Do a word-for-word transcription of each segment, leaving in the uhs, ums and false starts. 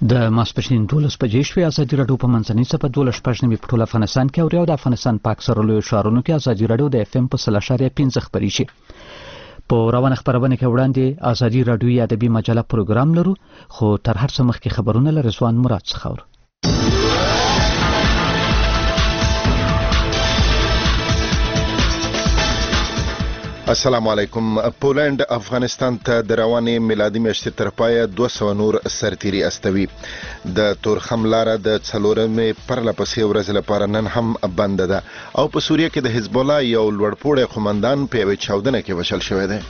د ماسپښین دولس بجې شوې. ازادي راډیو په منځنۍ څپه دولس شپږ نوي په ټول افغانستان کې اوري او د افغانستان په اکثرو لویو ښارونو کې ازادي راډیو د اف ام په سل اشاریه پنځه خپرې شي. په روانه خپرونه کې وړاندې ازادي راډیو یا ادبي مجله پروګرام لرو، خو تر هر څه مخکې خبرونه له رضوان مراد څخه اورو. السلام علیکم. پولند افغانستان ته د روانې میلادي میاشتې تر پایه دوه سوه نور سرتیري استوي. د تورخم لاره د څلورمې پرله پسې ورځې لپاره نن هم بنده ده او په سوریه کې د حزب الله یو لوړپوړی قومندان په یوې چاودنه کې وژل شوی دی.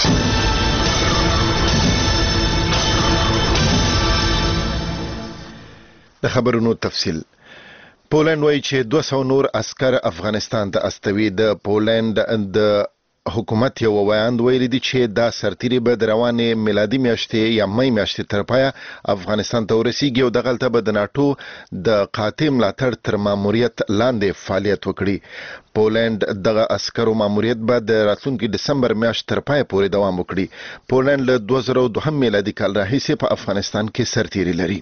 د خبرونو تفصیل. پولند وایي چې دوه سوه نور عسکر افغانستان ته استوي. د پولند د حکومت یو ویاند ویلي دی چې دا سرتیري به د روانې میلادي میاشتې یا مې میاشتې تر پایه افغانستان ته ورسیږي او دغلته به د ناټو د قاطع ملاتړ تر ماموریت لاندې فعالیت وکړي. پولند دغه عسکرو ماموریت به د راتلونکي ډسمبر میاشت تر پایه پورې دوام وکړي. پولند له دوه زره دوه میلادي کال راهیسې په افغانستان کې سرتیري لري.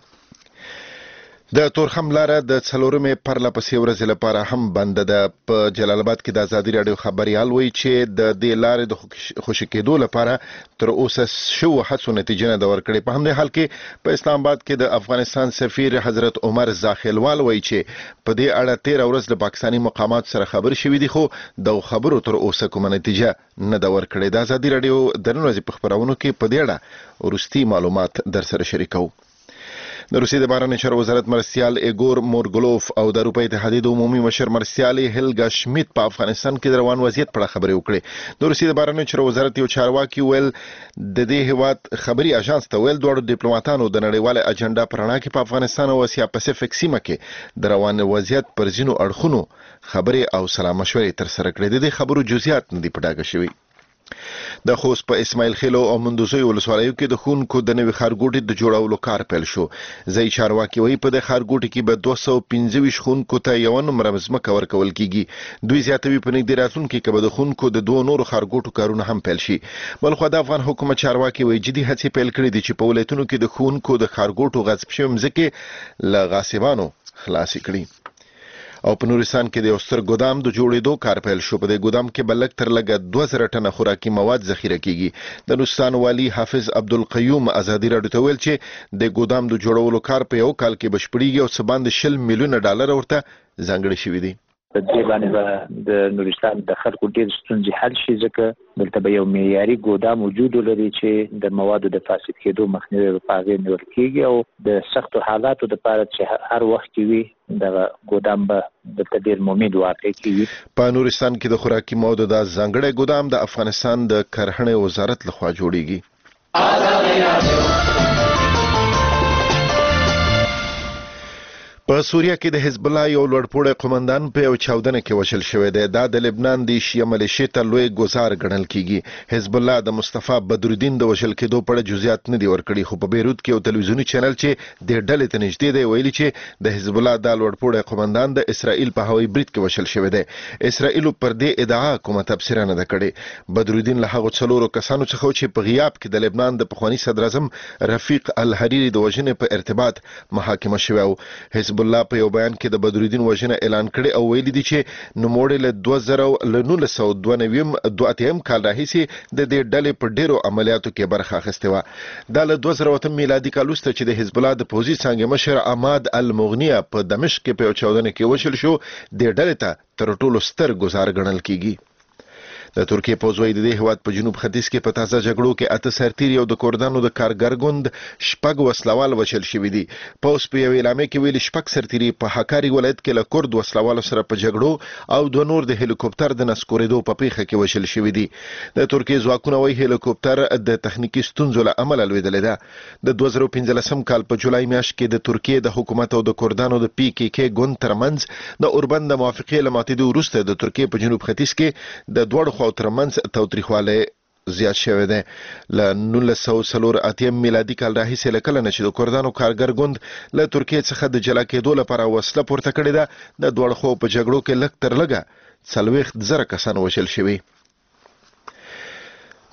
د تورخم لاره د څلورمې پرله پسې ورځې لپاره هم بنده ده. په جلال آباد کې د ازادي راډیو خبريال وایي چې د دې لارې د خوشي کېدو لپاره تر اوسه شوو هڅو نتیجه نه ده ورکړې. په همدې حال کې په اسلام آباد کې د افغانستان سفیر حضرت عمر زاخیلوال وایي چې په دې اړه تېره ورځ له پاکستاني مقاماتو سره خبرې شوې دي، خو د خبرو تر اوسه کومه نتیجه نه ده ورکړې. د ازادي راډیو د نن ورځې په خبرونو کې په دې اړه وروستي معلومات در سره شریکوو. د روسیې د بهرنیو چارو وزارت مرستیال ایګور مورګلوف او د اروپا اتحادیې د عمومي مشر مرستیال هیلګا شمیت په افغانستان کې د روان وضعیت په اړه خبرې وکړې. د روسیې د بهرنیو چارو وزارت یو چارواکي ویل د دې هیواد خبري اژانس ته ویل دواړو ډیپلوماټانو د نړیواله اجنډا په رڼا کې په افغانستان او اسیا پاسفیک سیمه کې د روان وضعیت پر ځینو اړخونو خبرې او سلا مشورې تر سره کړې. د دې خبرو جزئیات نه دي په ډاګه شوي. د خوست په اسماعیل خیلو او مندوزوی ولسوالیو کې د ښوونکو د نوي ښارګوټي د جوړولو کار پیل شو. ځایي چارواکي وایي په دې ښارګوټي کې به دوه سوه پنځه ویشت ښوونکو ته یوه نمره ځمکه ورکول کیږي. دوی زیاتوي په نږدې راتلونکي کې به د ښوونکو د دوو نورو ښارګوټو کارونه هم پیل شي. بلخوا د افغان حکومت چارواکي وایي جدي هڅې پیل کړي دي چې په ولایتونو کې د ښوونکو د ښارګوټو غصب شوې مځکې له غاصبانو خلاصې کړي. او په نورستان کې د یو ستر ګودام د جوړېدو کار پیل شو. په دې ګودام کې به لږ تر لږه دوه زره ټنه خوراکي مواد ذخیره کیږي. د نورستان والي حافظ عبدالقیوم ازادي راډیو ته ویل چې د ګودام د جوړولو کار په یو کال کې بشپړیږي او څه باندې شل میلیونه ډالر ورته ځانګړي شوي دي. په دې باندې به د نورستان د خلکو ډېر ستونزې حل شي، ځکه دلته به یو معیاري ګودام وجود ولري چې د موادو د فاسد کېدو مخنیوی به په هغې نیول کېږي او د سختو حالاتو دپاره چې هر وخت کې وي دغه ګودام به دلته ډېر ممید واقع کېږي. په نورستان کې د خوراکي موادو دا ځانګړی ګودام د افغانستان د کرهڼې وزارت لخوا جوړیږي. په سوریه کې د حزب الله یو لوړپوړی قومندان په یو چاودنه کې وژل شوی دی. دا د لبنان د شیعه ملیشې ته لوی ګوزار ګڼل کیږي. حزب الله د مصطفی بدرالدین د وژل کېدو په اړه جزئیات نه دي ورکړي، خو په بیروت کې یو تلویزیوني چینل چې د ډلې ته نږدې دی ویلي چې د حزب الله دا لوړپوړی قومندان د اسرائیل په هوایي برید کې وژل شوی دی. اسرائیل پر دې ادعا کومه تبصره نه ده کړې. بدرالدین له هغو څلورو کسانو څخه چې په غیاب کې د لبنان د پخواني صدر اعظم رفیق الحریري د وژنې په ارتباط محاکمه شوی و. حزب الله په یو بیان کې د بدرالدین وژنه اعلان کړي او ویلي دي چې نوموړی له دوه زره له نولس سوه دوه نوي دوه اتیا کال راهیسې د دې ډلې په ډیرو عملیاتو کې برخه اخیستې وه. دا له دوه زره اووه میلادي کال وروسته چې د حزب الله د پوځي څانګې مشر عماد المغنیه په دمشق کې په یو چاودنه کې وژل شو. دې ډلې ته تر ټولو ستر ګوزار ګڼل کیږي. د ترکیې پوځ وایي د دې هیواد په جنوب ختیځ کې په تازه جګړو کې اته سرتیري او د کردانو د کارګر ګوند شپږ وسلوال وژل شوي دي. پوځ په یوې اعلامیه کې ویلي شپږ سرتیري په حکاري ولایت کې له کرد وسلوالو سره په جګړو او دوه نور د هلیکوپټر د نسکورېدو په پیښه کې وژل شوي دي. د ترکیې ځواکونه وایي هلیکوپټر د تخنیکي ستونزو له امله لوېدلی ده. د دوه زره پنځلسم کال په جولای میاشت کې د ترکیې د حکومت او د کردانو د پی کې کې ګوند ترمنځ د اوربند د موافقې له ماتېدو وروسته د ترکیې په جنوب ختیځ کې د دواړو خواو ترمنځ تاوتریخوالی زیات شوی دی. له نولس سوه څلور اتیا میلادي کال راهیسې له کله نه چې د کردانو کارګر ګوند له ترکیې څخه د جلا کېدو لپاره وسله پورته کړې ده، د دواړو خواو په جګړو کې لږ تر لږه څلوېښت زره کسان وژل شوي.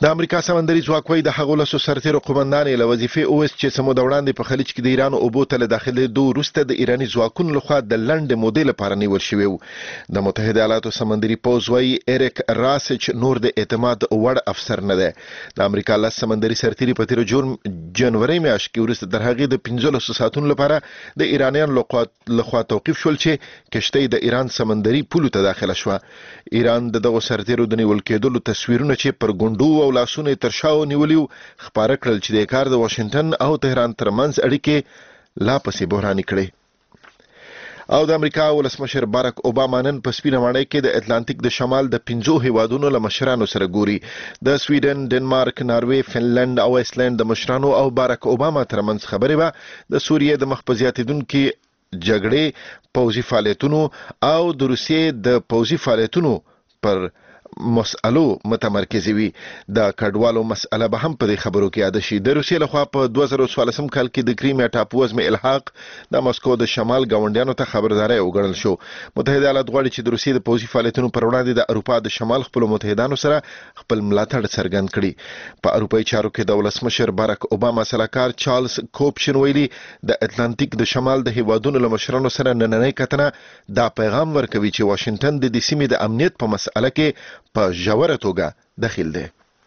د امریکا سمندري ځواکوي د هغو لسو سرتیرو قومندانې له وظیفې اوس چې سمو د وړاندې په خلیج کې د ایران اوبو ته له داخلېدو وروسته د ایراني ځواکونو لخوا د لنډې مودې لپاره نیول شوي وو. د متحده ایالاتو سمندري پوځ وایي ایریک راسچ نور د اعتماد وړ افسر نه دی. د امریکا لس سمندري سرتیري په تیرو جنوري میاشت کې وروسته تر هغې د پنځلسو ساعتونو لپاره د ایرانیانو لخوا توقیف شول چې کشتۍ د ایران سمندري پولو ته داخله شوه. ایران د دغو سرتیرو د نیول کېدلو تصویرونه چې پر ګونډو او لاسونه تر شاو نیولیو خبره کړل چې د کار د واشنگټن او تهران ترمنځ اړیکې لا پسې بحراني کړې. او د امریکا ولسمشر باراک اوباما نن په سپینه ماڼۍ کې د اتلانتیک د شمال د پنځو هیوادونو له مشرانو سره ګوري. د سویډن، ډنمارک، ناروې، فنلند او ایسلند د مشرانو او باراک اوباما ترمنځ خبرې به د سوریې د مخ په زیاتېدونکي جګړې، پوځي فعالیتونو او د روسیې د پوځي فعالیتونو پر مسألو متمرکزي وي. د کډوالو مسأله به هم په دې خبرو کې یاد شي. د روسیې لخوا په دوه زره څوارلسم کال کې د کریمیا ټاپووزمې الحاق د مسکو د شمال ګاونډیانو ته خبرداری وګڼل شو. متحده ایالات غواړي چې د روسیې د پوځي فعالیتونو پر وړاندې د اروپا د شمال خپلو متحدانو سره خپل ملاتړ څرګند کړي. په اروپایي چارو کې د ولسمشر باراک اوباما سلاکار چارلز کوپشن ویلي د اتلانتیک د شمال د هیوادونو له مشرانو سره نننۍ کتنه دا پیغام ورکوي چې واشنگټن د دې سیمې د امنیت په مسأله کې په ژوره توګه دخیل دی.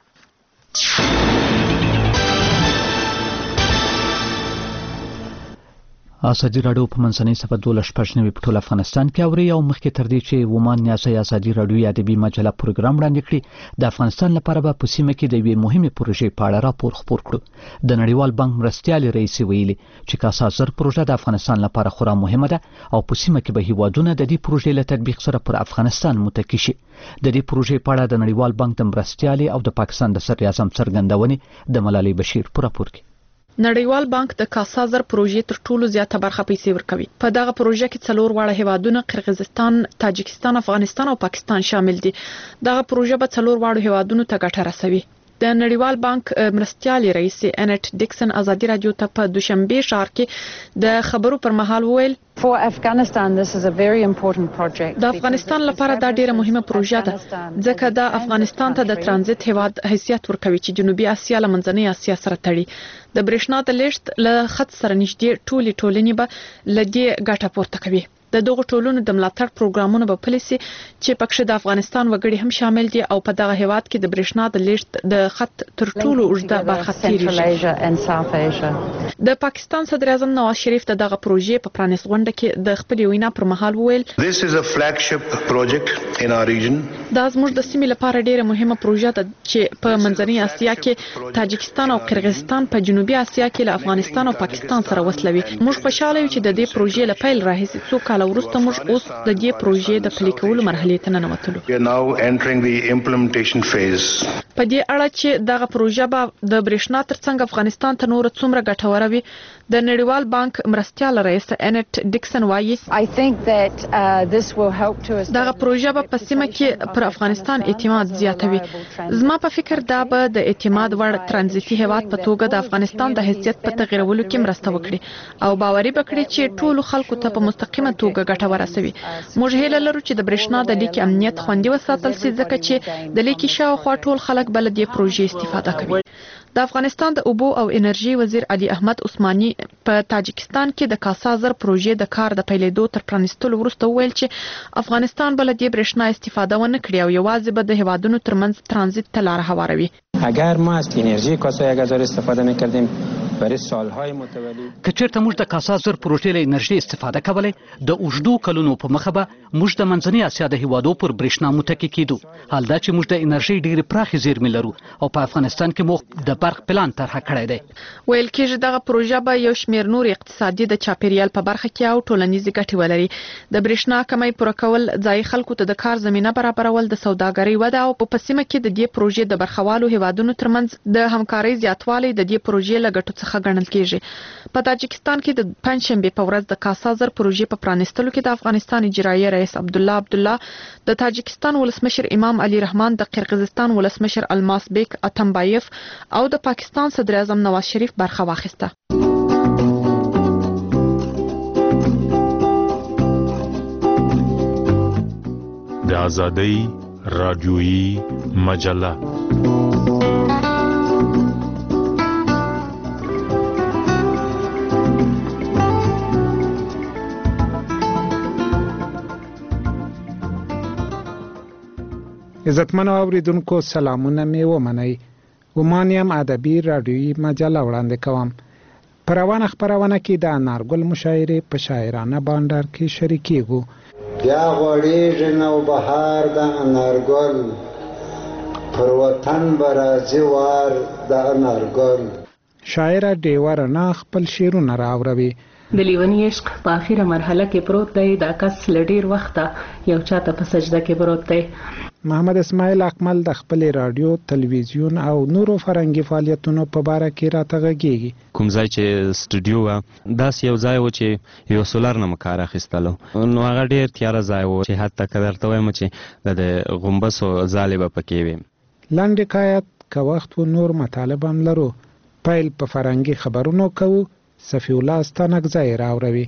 ازادي راډیو په منځنۍ صفحه دولس شپږ نوي په ټول افغانستان کې اوري او مخکې تر دې چې ومان نیاسي ازادي راډیو ادبي مجله پروګرام وړاندې کړي د افغانستان لپاره به په سیمه کې د یوې مهمې پروژې په اړه راپور خپور کړو. د نړیوال بانک مرستیال رئیس ویلي چې کاسا زر پروژه د افغانستان لپاره خورا مهمه ده او په سیمه کې به هیوادونه د دې پروژې له تطبیق سره پر افغانستان متکی شي. د دې پروژې په اړه د نړیوال بانک د مرستیال او د پاکستان د صدر اعظم څرګندونې د ملالۍ بشیر په راپور کې. نړیوال بانک د کاسا زر پروژې تر ټولو زیاته برخه پیسې ورکوي. په دغه پروژه کې څلور واړه هیوادونه قرغیزستان، تاجکستان، افغانستان او پاکستان شامل دي. دغه پروژه به څلور واړو هیوادونو ته ګټه رسوي. د نړیوال بانک مرستیال رئیس انټ ډیکسن ازادي راډیو ته په دوشنبه ښار کې د خبرو پر مهال وویل For Afghanistan this is a very important project. د افغانستان لپاره دا ډیره مهمه پروژه ده ځکه دا افغانستان ته د ترانزیت هیواد حیثیت ورکوي چې جنوبي اسیا له منځنۍ اسیا سره تړي. د برېښنا د لیږد له خط سره نږدې ټولې ټولنې به له دې ګټه پورته کوي. د دغه ټولونو د ملاتړ پروګرامونه به پلیسي چې پکښ د افغانستان وګړي هم شامل دي او په دغه هیواد کې د برېښنا د لیږد د خط تر ټولو اوږده برخه تیریږي. د پاکستان صدر اعظم نواز شریف د دغه پروژې په پرانیست غونډه کې د خپل وینا پر مهال وویل This is a flagship project in our region. دا زموږ د سیمې لپاره ډیره مهمه پروژه ده چې په منځنۍ اسیا کې تاجکستان او قرغیزستان په جنوبي اسیا کې له افغانستان او پاکستان سره وصلوي. موږ خوشاله یو چې د دې پروژې له پیل راهیسې څو کاله وروسته موږ اوس د دې پروژې د پلي کولو مرحلې ته ننوتلو. We are now entering the implementation phase. په دې اړه چې دغه پروژه به د برېښنا ترڅنګ افغانستان ته نور څومره ګټوره وي د نړیوال بانک مرستیال رئیس انټ ډیکسن وایي I think that uh, this will help to دغه پروژه به په سیمه کې پر افغانستان اعتماد زیاتوي. زما په فکر دا به د اعتماد وړ ترانزیتي هیواد په توګه د افغانستان د حیثیت په تغیرولو کې مرسته وکړي او باوري وکړي چې ټول خلکو ته په مستقیمه توګه ګټه ورسوي. موږ هیله لرو چې د برېښنا د لیک امنیت خوندي وساتل شي ځکه چې د لیک شاوخوا ټول خلک بل د پروژې استفاده کوي. د افغانستان د اوبو او انرژي وزیر علي احمد عثماني په تاجکستان کې د کاسا زر پروژې د کار د پیلېدو تر پرانیستلو وروسته ویل چې افغانستان بل د برېښنا استفاده ونه کړي او یوازې به د هیوادونو ترمنځ ترانزیت ته لار هواروي. اگر ما از انرژی کاسا یک هزار استفاده میکردیم برای سالهای متوالی که چیرته موږ د کاسا زر پروژې له انرژي استفاده کولای د اوږدو کلونو په مخه به موږ د منځنۍ اسیا د هیوادو پر برېښنا متکی کیدو. حال دا چې موږ د انرژي ډېرې پراخې زیرمې لرو او په افغانستان کې موږ د برق پلان طرحه کړی دی. ویل کېږي دغه پروژه به یو شمېر نور اقتصادي د چاپیریال په برخه کې او ټولنیزې ګټې ولري. د برېښنا کمی پوره کول، ځایي خلکو ته د کار زمینه برابرول، د سوداګرۍ وده او په سیمه کې د دې پروژې د برخوالو هیوادونو ترمنځ د همکارۍ زیاتوالی د دې پروژې له ګټو څخه ګڼل کېږي. په تاجکستان کې د پنځشنبې په ورځ د کاسا زر پروژې په پرانیستلو کې د افغانستان اجرایي رئیس عبدالله عبدالله، د تاجکستان ولسمشر امام علي رحمان، د قرغیزستان ولسمشر الماس بیک اتمبایف او د پاکستان صدر اعظم نواز شریف برخه واخیسته. د آزادۍ راډیویي مجله عزتمنو اوریدونکو سلامونه مې ومنئ. ومانیم ادبي رادیویي مجله وړاندې کوم. په روانه خپرونه کې د انارګل مشاعرې په شاعرانه بانډار کې شریکېږو. بیا غوړېږي نوبهار د انارګل، پر وطن به راځي وار د انارګل. شاعره ډیوه رڼا خپل شعرونه راوروي. د لیونی عشق په اخیره مرحله کې پروت دی. دا کس له ډیر وخته یو چاته په سجده کې پروت دی. محمد اسماعیل اکمل د خپل رادیو، تلویزیون او نورو فرهنګي فعالیتونو په باره کې راته غږیږي. کوم ځای چې سټوډیو و داسې یو ځای و چې یو سولر نه مو کار اخیستلو، نو هغه ډېر تیاره ځای و چې حتی که درته وایم چې د غومبسو ځالې به پکې وي. لنډ حکایت که وخت و نور مطالب هم لرو. پیل په فرهنګي خبرونو کوو. صفی الله ستانکزی راوروي.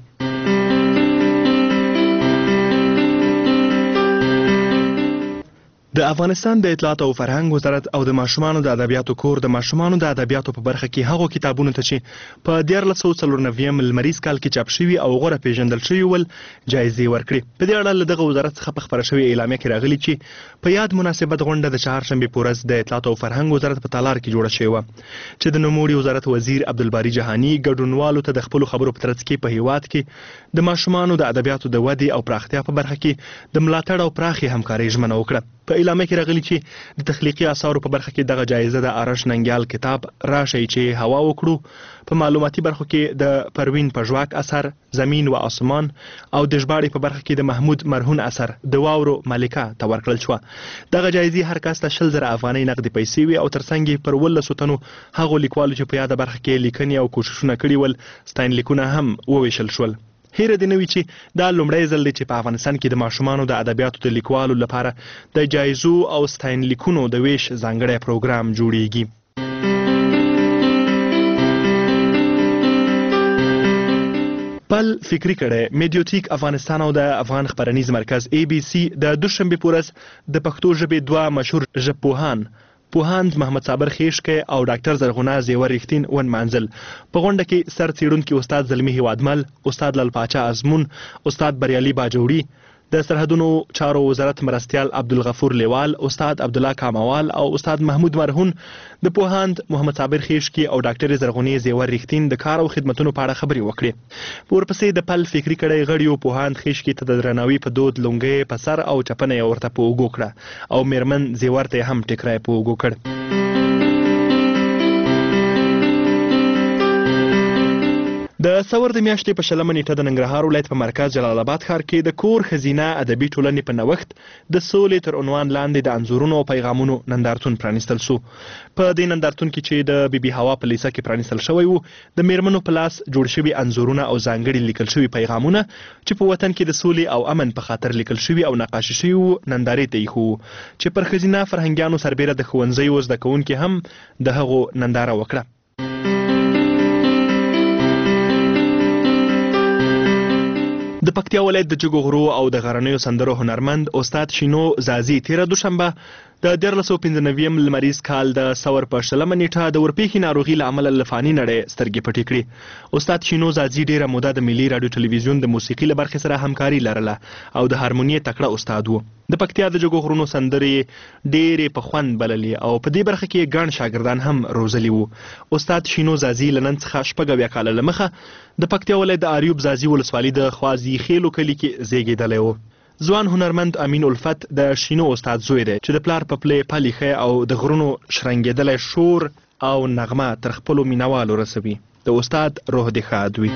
د افغانستان د اطلاعات او فرهنګ وزارت او د ماشومانو د ادبیاتو کور د ماشومانو د ادبیاتو په برخه کې هغو کتابونو ته چې په دیارلس سوه څلور نوي لمریز کال کې چاپ شوي او غوره پیژندل شوي ول جایزې ورکړي. په دې اړه له دغه وزارت څخه په خپره شوې اعلامیه کې راغلي چې په یاد مناسبت غونډه د چهارشنبې په ورځ د اطلاعات او فرهنګ وزارت په تالار کې جوړه شوې وه چې د نوموړي وزارت وزیر عبدالباري جهاني ګډونوالو ته د خپلو خبرو په ترڅ کې په هیواد کې د ماشومانو د ادبیاتو د ودې او پراختیا په برخه کې د ملاتړ او پراخې همکارۍ ژمنه وکړه. په اعلامیه کې راغلي چې د تخلیقي اثارو په برخه کې دغه جایزه د آرش ننګیال کتاب راشئ چې هوا وکړو، په معلوماتي برخو کې د پروین پژواک اثر زمین و آسمان او د ژباړې په برخه کې د محمود مرهون اثر د واورو ملکه ته ورکړل شوه. دغه جایزې هر کس ته شل زره افغانۍ نقدي پیسې وي او ترڅنګ یې پر ولسو تنو هغو لیکوالو چې په یاده برخه کې لیکنې او کوششونه کړي ول ستاینلیکونه هم وویشل شول. هیره دې نه وي چې دا لومړی ځل دی چې په افغانستان کې د ماشومانو د ادبیاتو د لیکوالو لپاره د جایزو او ستاینلیکونو د ویش ځانګړی پروګرام جوړیږي. پل فکری کړی میډیوټیک افغانستان او د افغان خبرنیز مرکز ای بی سی د دوشنبې په ورځ د پښتو ژبې دوه مشهور ژبپوهان پوهاند محمد صابر خیشکی او ډاکټر زرغونه زیور رښتین ونمانځل. په غونډه کې سر څیړونکي استاد زلمی هیوادمل، استاد لال پاچا ازمون، استاد بریالي باجوړي، د سرحدونو چارو وزارت مرستیال عبدالغفور لیوال، استاد عبدالله کاموال او استاد محمود مرهون د پوهاند محمد صابر خیشکی او ډاکټر زرغونې زیور رښتین د کار او خدمتونو په اړه خبرې وکړې. ورپسې د پل فکری کړی غړیو پوهاند خیشکی ته د درناوي په دود لونګۍ په سر او چپنه یې ورته په اوږو کړه او میرمن زیور ته هم ټیکری په اوږو کړ. د سور د میاشتې په شلمه نیټه د ننګرهار ولایت په مرکز جلال آباد ښار کې د کور ښځینه ادبي ټولنې په نوښت د سولې تر عنوان لاندې د انځورونو او پیغامونو نندارتون پرانیستل سو. په دې نندارتون کې چې د بی بی هوا په لیسه کې پرانیستل شوی وو، د میرمنو په لاس جوړ شوي انځورونه او ځانګړي لیکل شوي پیغامونه چې په وطن کې د سولې او امن په خاطر لیکل شوي او نقاشي شوي وو نندارې ته ایښو چې پر ښځینه فرهنګیانو سربیره د ښوونځیو زده کوونکي هم د هغو ننداره وکړه. د پکتیا ولایت د جګو غرو او د غرنیو سندرو هنرمند استاد شینو زازي تیره دوشنبه د دیارلس سوه پنځه نوي لمریز کال د سور په شلمه نیټه د ورپېښې ناروغي له امله له فاني نړۍ سترګې پټې کړې. استاد شینو زازي ډېره موده د ملي راډیو تلویزیون د موسیقي له برخې سره همکاري لرله او د هارمونیې تکړه استاد و. د پکتیا د جګو غرونو سندرې ډېرې په خوند بللې او په دې برخه کې ګڼ شاګردان هم روزلي وو. استاد شینو زازي له نن څخه شپږ اویا کاله له مخه د پکتیا ولایت د اریوب زازي ولسوالۍ د خوازي خیلو کلي کې زیږېدلی و. ځوان هنرمند امین الفت د شینو استاد زوی دی چې د پلار په پلې پلیخه او د غرونو شرنګېدلی شور او نغمه تر خپلو مینوالو رسوي. د استاد روح دې ښاد وي.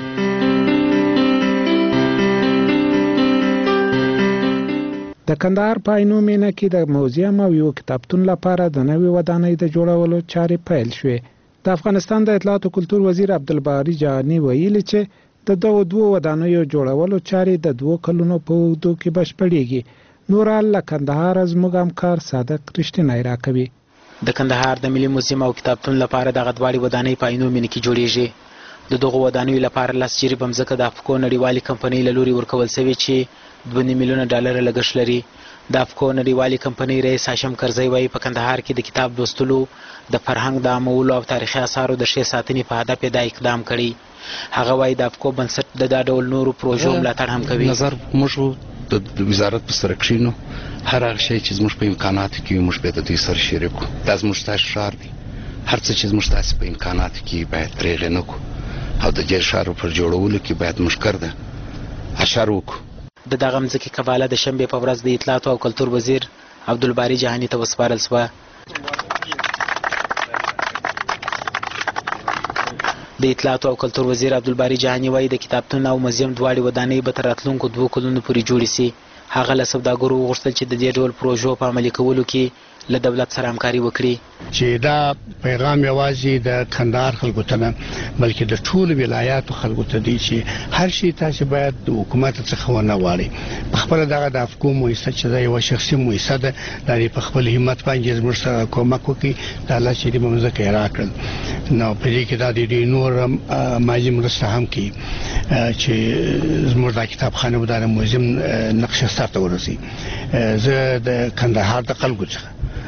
د کندهار په عینو مینه کې د موزیم او یو کتابتون لپاره د نوې ودانۍ د جوړولو چارې پیل شوې. د افغانستان د اطلاعات او کلتور وزیر عبدالباري جهاني ویلي چې د دغو دوو ودانیو جوړولو چارې د دوو کلونو په اوږدو کې بشپړېږي. نور له کندهار زموږ همکار صادق رښتینی راکوي. د کندهار د ملي موزیم او کتابتون لپاره دغه دواړې ودانۍ په عینو مینه کې جوړېږي. د دغو ودانیو لپاره لس جریبه مځکه د افکو نړیوالې کمپنۍ له لوري ورکول شوې چې دوه نیم میلیونه ډالره لګښت لري. د افکو نړیوالې کمپنۍ رئیس هاشم کرزی وایي په کندهار کې د کتاب لوستلو، د فرهنګ د عامولو او تاریخي اثارو د ښې ساتنې په هدف یې دا اقدام کړی. هغه وایي د افکو بنسټ د دا ډول نورو پروژو ملاتړ هم کوي. نظر موږ د وزارت په سره کښینو هر هغه شی چې زموږ په امکاناتو کې وي موږ به د دوی سره شریک کړو. دا زموږ ستاسو ښار دی، هر څه چې زموږ ستاسو په امکاناتو کې باید پرېغې نه کړو او د دې ښارو پر جوړولو کې باید موږ کرده اشر وکړو. د دغه مځکې قباله د شنبې په ورځ د اطلاعاتو او کلتور وزیر عبدالباري جهاني ته وسپارل شوه. د اطلاعاتو او کلتور وزیر عبدالباري جهاني وایي د کتابتون او موزیم دواړې ودانۍ به تر راتلونکو دوو کلونو پورې جوړې سي. هغه له سوداګرو وغوښتل چې د دې ډول پروژو په عملي کولو کې له دولت سره همکاري وکړي. چې دا پیغام یوازې د کندهار خلکو ته نه بلکې د ټولو ولایاتو خلکو ته دی چې هر شي تاسو باید د حکومت څخه ونه غواړئ. په خپل دغه د افکو مؤسسه چې دا یو شخصي مؤسسه ده، دا په خپل همت باندې زموږ سره کومک وکړي د الله چې دې ممزه کې راکړل. نو په دې کې دا د نور ماجم مرسته هم کوي چې زموږ د کتابخانه و د موزیم نقشه سره ورسي. زه د کندهار د خلکو څخه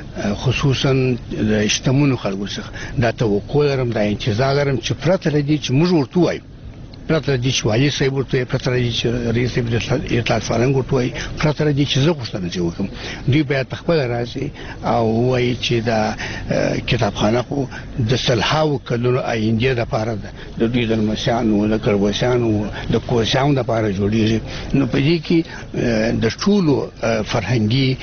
خصوصا د شتمنو خلکو څخه دا توقع لرم، دا انتظار لرم چې پرته لدی چې موږ ورته وایو، پرته لدی چې والي صاحب ورته، پرته لدی چې رئیس اطلاعات فرهنګ ورته وایي، پرته لدی چې زه غوښتنه چې وکړم، دوی باید په خپل راځي او وایي چې دا کتابخانه خو د سلهاو کلونو آینده لپاره ده، د دوی د لمسیانو د کروسیانو د کوسیانو لپاره جوړیږي. نو په دې کې د ټولو فرهنګي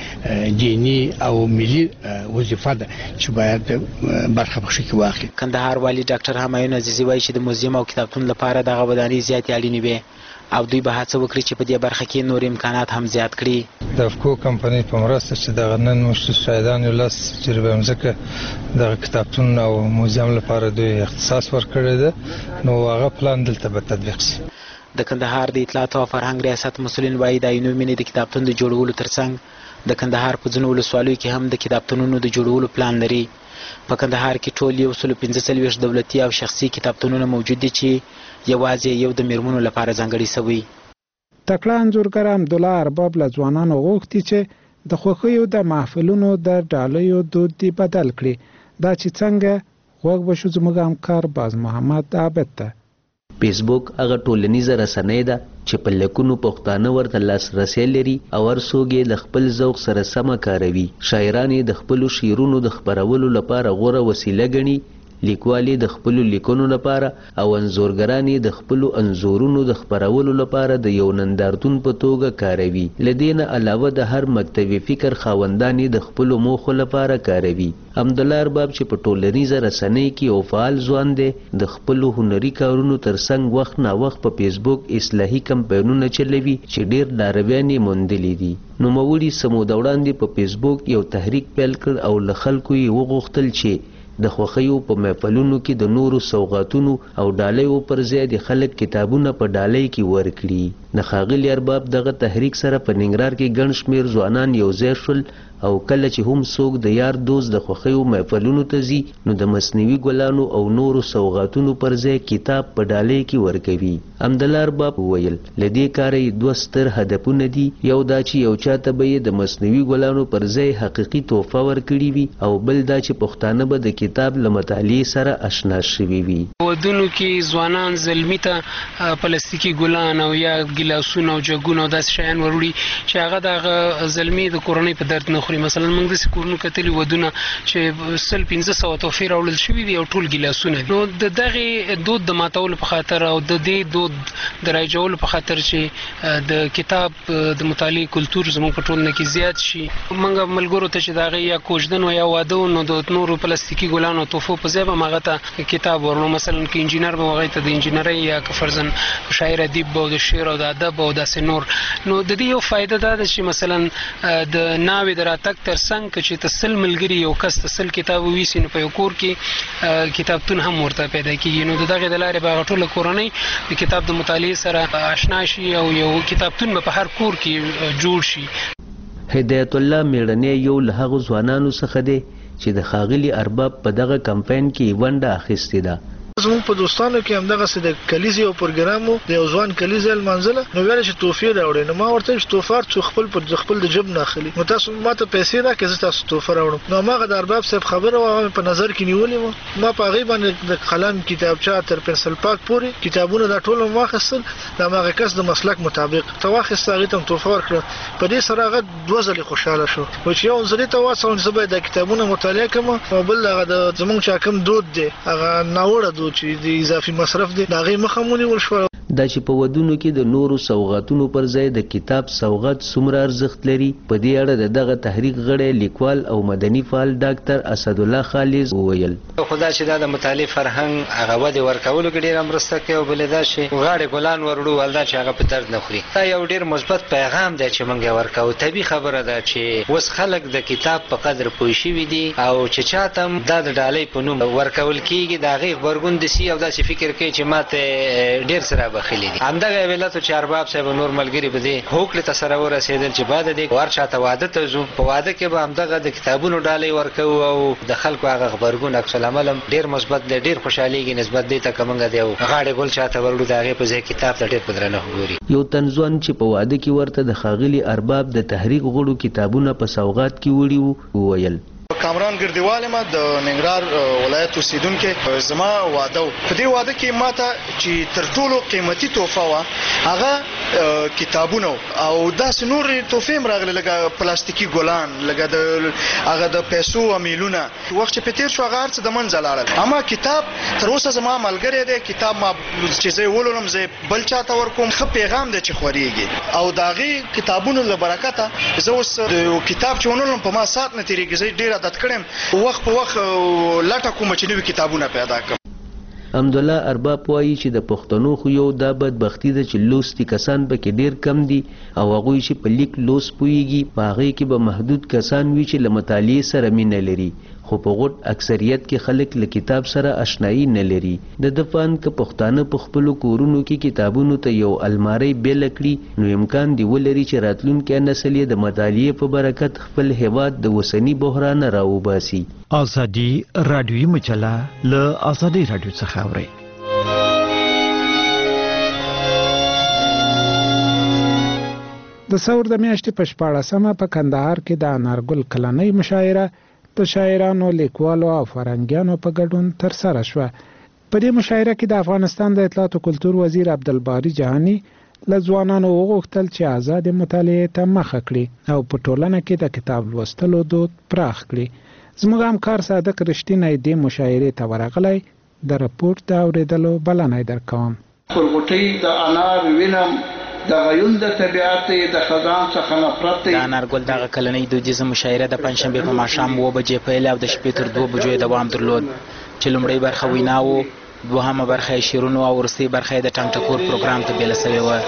دینی او ملي وظیفه ده چې باید برخه پکې کې واخلي. کندهار والی ډاکټر همایون عزیزي وایي چې د موزیم او کتابتون لپاره دغه ودانۍ زیاتې اړینې وي او دوی به هڅه وکړي چې په دې برخه کې نور امکانات هم زیات کړي. د افکو کمپنۍ په مرسته چې دغه نن موږ شاهدان یو لس جریبه مځکه دغه کتابتون او موزیم لپاره دوی اختصاص ورکړی ده، نو هغه پلان دلته به تطبیق شي. د کندهار د اطلاعات او فرهنګ ریاست مسؤلین وایي د عینو مینې د کتابتون د جوړولو ترڅنګ د کندهار په ځینو ولسوالیو کې هم د کتابتونونو د جوړولو پلان لري. په کندهار کې ټول یو سل پنځه څلوېښت دولتي او شخصي کتابتونونه موجود دي چې یوازې یو د میرمنو لپاره ځانګړي شوي. تکړه انځورګر حمدالله ارباب له ځوانانو غوښتي چې د خوښیو د محفلونو د ډالیو دود دی بدل کړي. دا چې څنګه غوږ بشو زموږ همکار باز محمد عابد ته. فیسبوک هغه ټولنیزه رسنۍ ده چې په لکونو پښتانه ورته لاسرسی لري او هر څوک یې د خپل ذوق سره سمه کاروي. شاعران یې د خپلو شعرونو د خپرولو لپاره غوره وسیله ګڼي، لیکوالې د خپلو لیکنو لپاره او انځورګران یې د خپلو انځورونو د خپرولو لپاره د یو نندارتون په توګه کاروي. له دې نه علاوه د هر مکتبي فکر خاوندان یې د خپلو موخو لپاره کاروي. حمدالله ارباب چې په ټولنیزه رسنۍ کې یو فعال ځوان دی، د خپلو هنري کارونو ترڅنګ وخت نا وخت په فیسبوک اصلاحي کمپاینونه چلوي چې ډېر لارویان یې موندلي دي. نوموړي څه موده وړاندې په فیسبوک یو تحریک پیل کړ او له خلکو یې وغوښتل چې د خوښیو په محفلونو کې د نورو سوغاتونو او ډالیو پر ځای د خلک کتابونه په ډالۍ کې ورکړي. د ښاغلي ارباب دغه تحریک سره په ننګرهار کې ګڼ شمېر ځوانان یوځای شول او کله چې هم څوک د یار دوست د خوښیو محفلونو ته ځي نو د مصنوعي ګلانو او نورو سوغاتونو پر ځای کتاب په ډالۍ کې ورکوي. حمدالله ارباب وویل له دې کاره یې دوه ستر هدفونه دي. یو دا چې یو چاته به یې د مصنوعي ګلانو پر ځای حقیقي تحفه ورکړي وي او بل دا چې پښتانه به د کتاب له مطالعې سره اشنا شوي وي. ودونو کې ځوانان زلمي ته پلاستیکي ګلان او یا ګیلاسونه او جګونه او داسې شیان وروړي چې هغه د زلمي د کورنۍ په درد نه خوري. مثلا موږ داسې کورونو کتلي ودونه چې سل پنځه سوه تحفې راوړل شوي دي او ټول ګیلاسونه دي. نو د دغې دود د ماتولو په خاطر او د دې دود د رایجولو په خاطر چې د کتاب د مطالعې کلتور زموږ په ټولنه کې زیات شي، موږ ملګرو ته چې د هغې یا کوژدن و یا واده نو د نورو پلاستیکي ګلانو تحفو په ځای به هم هغه ته کتاب ورنو. مثلا که انجینر به هغې ته د انجینرۍ یا که فرضاً شاعر ادیب به او د شعر او د ادب او داسې نور. نو د دې یو فایده دا ده چې مثلا د ناوې د راتګ ترڅنګ که چې ته سل ملګري یو کس ته سل کتاب وویسي نو په یو کور کې کتابتون هم ورته پیدا کېږي. نو د دغې د لارې به هغه ټوله کورنۍ د کتاب د مطالعې سره آشنا شي او یو کتابتون به په هر کور کې جوړ شي. هدایت الله میړنی یو له هغو ځوانانو څخه دی چې د ښاغلي ارباب په دغه کمپاین کې ونډه اخیستې ده. زموږ په دوستانو کې همدغه څه د کلیزې او پروګرامو د یو ځوان کلیزې المنزله نو ویل چې توفیه راوړي نو ما ورته چې توفار څو خپل په خپل د جب نه اخلي نو تاسو ماته پیسې راکړئ زه تاسو توفه راوړم نو ما غد ارباب صاحب خبره و په نظر کې نیولې ما په غیبه د قلم کتابچه تر پنسل پاک پوري کتابونه د ټولو واخیستل د هغه کس د مسلک مطابق تواخیست هغه ته توفه ورکړه په دې سره هغه دوه ځلې خوشاله شو و چې یو ځلې ته واسه چې به د کتابونو مطالعه کوم او بل هغه د زمونږ چا کم دود دی هغه ناوړه دود چې د اضافي مصرف دی دا غي مخمونی ولشو دا چې په ودونو کې د نورو سوغاتونو پر ځای د کتاب سوغات څومره ارزښت لري په دې اړه د دغه تحریک غړی لیکوال او مدني فعال ډاکټر اسد الله خالص وویل خدا چې دا د مطالعه فرهنګ هغه ودې ورکولو کې ډېره مرسته کوي او بل دا شي غاړې ګلان ورړو ولدا چې هغه په درد نه خوري دا یو ډېر مثبت پیغام دی چې موږ ورکو طبي خبره ده چې اوس خلک د کتاب په قدر پوه شوي دي او چې چاته دا د ډالۍ په نوم ورکول کیږي دا غي خبرګون دي او دا چې فکر کوي چې ماته ډېر سره بخیلی دي همدغه ویلاتو چې ارباب صاحب نور ملګری به دي هوکړه تصور رسیدل چې بعد دې ورچاته واده ته زو په واده کې به همدغه د کتابونو ډالۍ ورکو او د خلکو هغه خبرګون عکس العمل ډیر مثبت دی ډیر خوشاليږي نسبت دې ته کومه دی او غاړه ګل چاته ورلو دغه په ځای کتاب ته ډیر پدرنه ګوري یو تنځوان چې په واده کې ورته د خاغلی ارباب د تحریک غړو کتابونه په سوغات کې وړي وویل کامران ګردیوال ما د ننګرهار ولایت اوسیدونکو زما واده په دې واده کې ماته چې تر ټولو قیمتي تحفه وا هغه کتابونه او داس نور تحفه راغله لکه پلاستیکي ګلان لکه د هغه د پیسو امیلونه وخت چې پتیر شو هغه څه د منځ لاړل اما کتاب تر اوسه زما ملګری دی کتاب ما چې زه ولولم زه بل چاته ورکوم خو پیغام دی چې خوريږي او داغي کتابونو له برکته زه اوس کتاب چې ولولم په ما سات نه تیریږي زه ډیر عادت کړم وخت په وخت لاټه کوم چې نوې کتابونه پیدا کړم حمدالله ارباب وایي چې د پښتنو خو یو دا بدبختی ده چې لوستي کسان پکې ډیر کم دي او هغوی چې په لیک لوست پوهیږي په هغې کې به محدود کسان وي چې له مطالعې سره مینه لري خو په غټ اکثریت کې خلک له کتاب سره اشنایي نه لري د ده فن که پښتانه په خپلو کورونو کې کتابونو ته یو المارۍ بیله کړي نو امکان دی ولري چې راتلونکی نسل یې د مطالعې په برکت خپل هیواد د اوسني بحرانه راوباسي ازادي رادیوي مجله له ازادي رادیو څخه اوري د ثور د میاشتې په شپاړسمه په کندهار کې د انارګل کلنۍ مشاعره د شاعرانو لیکوالو او فرهنګیانو په ګډون ترسره شوه په دې مشاعره کې د افغانستان د اطلاعات او کلتور وزیر عبدالباري جهاني له ځوانانو وغوښتل چې آزاد مطالعې ته مخه کړي او په ټولنه کې د کتاب لوستلو دود پراخ کړي زموږ همکار صادق رښتینی دې مشاعرې ته ورغلی د رپورټ د اورېدلو بلنه درکوم خورغوټۍ د انار وینم د غیون د طبیعت د خزان څخه نفرت د انارګل دغه کلنۍ دودیزه مشاعره د پنځشنبې په ماښام اوه بجې پیل او د شپې تر دوه بجو دوام درلود چې لومړۍ برخه وینا و دوهمه برخه یې شعرونه او وروستۍ برخه یې د ټنګ ټکور پروګرام ته بیله سوې وه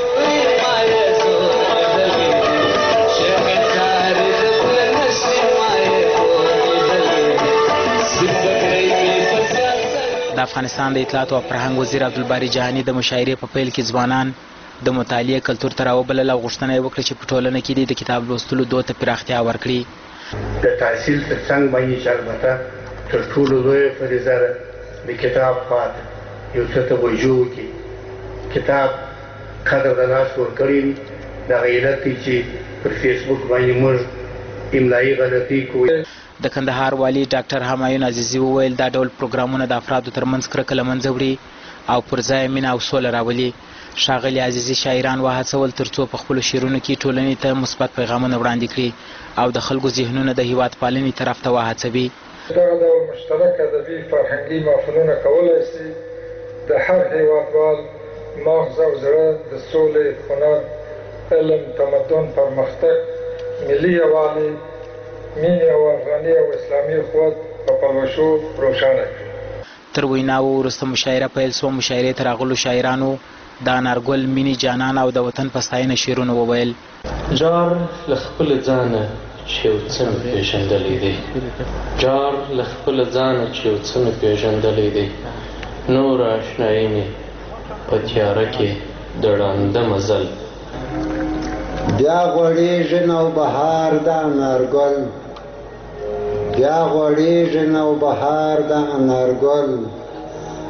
د افغانستان د اطلاعات او فرهنګ وزیر عبدالباري جهاني د مشاعرې په پیل کې ځوانان د مطالعې کلتور ته راوبلل او غوښتنه یې وکړه چې په ټولنه کې د کتاب لوستلو دود ته پراختیا ورکړي د تحصیل تر څنګ باندې چې البته تر ټولو لویه فریضه ده د کتاب خواته یو څه توجه وکړي کتاب قدر د لاس ورکړی وي دغه علت دی چې پر فیسبوک باندې موږ املایي غلطي کوو د کندهار والي ډاکټر همایون عزیزي وویل دا ډول پروګرامونه د افرادو ترمنځ کرکه له منځه وړي او پر ځای مینه او سوله راولي ښاغلي عزیزي شاعران وهڅول تر څو په خپلو شعرونو کې ټولنې ته مثبت پیغامونه وړاندې کړي او د خلکو ذهنونه د هیواد پالنې طرف ته وهڅوي دغه ډول مشترک ادبي فرهنګي محفلونه کولی شي د هر هیوادوال مغز او زړه د سولې هنر علم تمدن پرمختګ ملي یووالي مینې او افغاني او اسلامي قوت په پلوشو روښانه کړي تر ویناو وروسته مشاعره پیل سوه مشاعرې ته راغلو شاعرانو د انارګل مینې جانان او د وطن په ستاینه شعرونه وویل جار له خپل ځانه چې یو څه مې پېژندلی دی جار له خپل ځانه چې یو څه مې پېژندلی دی نور اشنایي مې په تیاره کې د ړانده مزل بیا غوړېږي نوبهار د انارګل بیا غوړېږي نوبهار د انارګل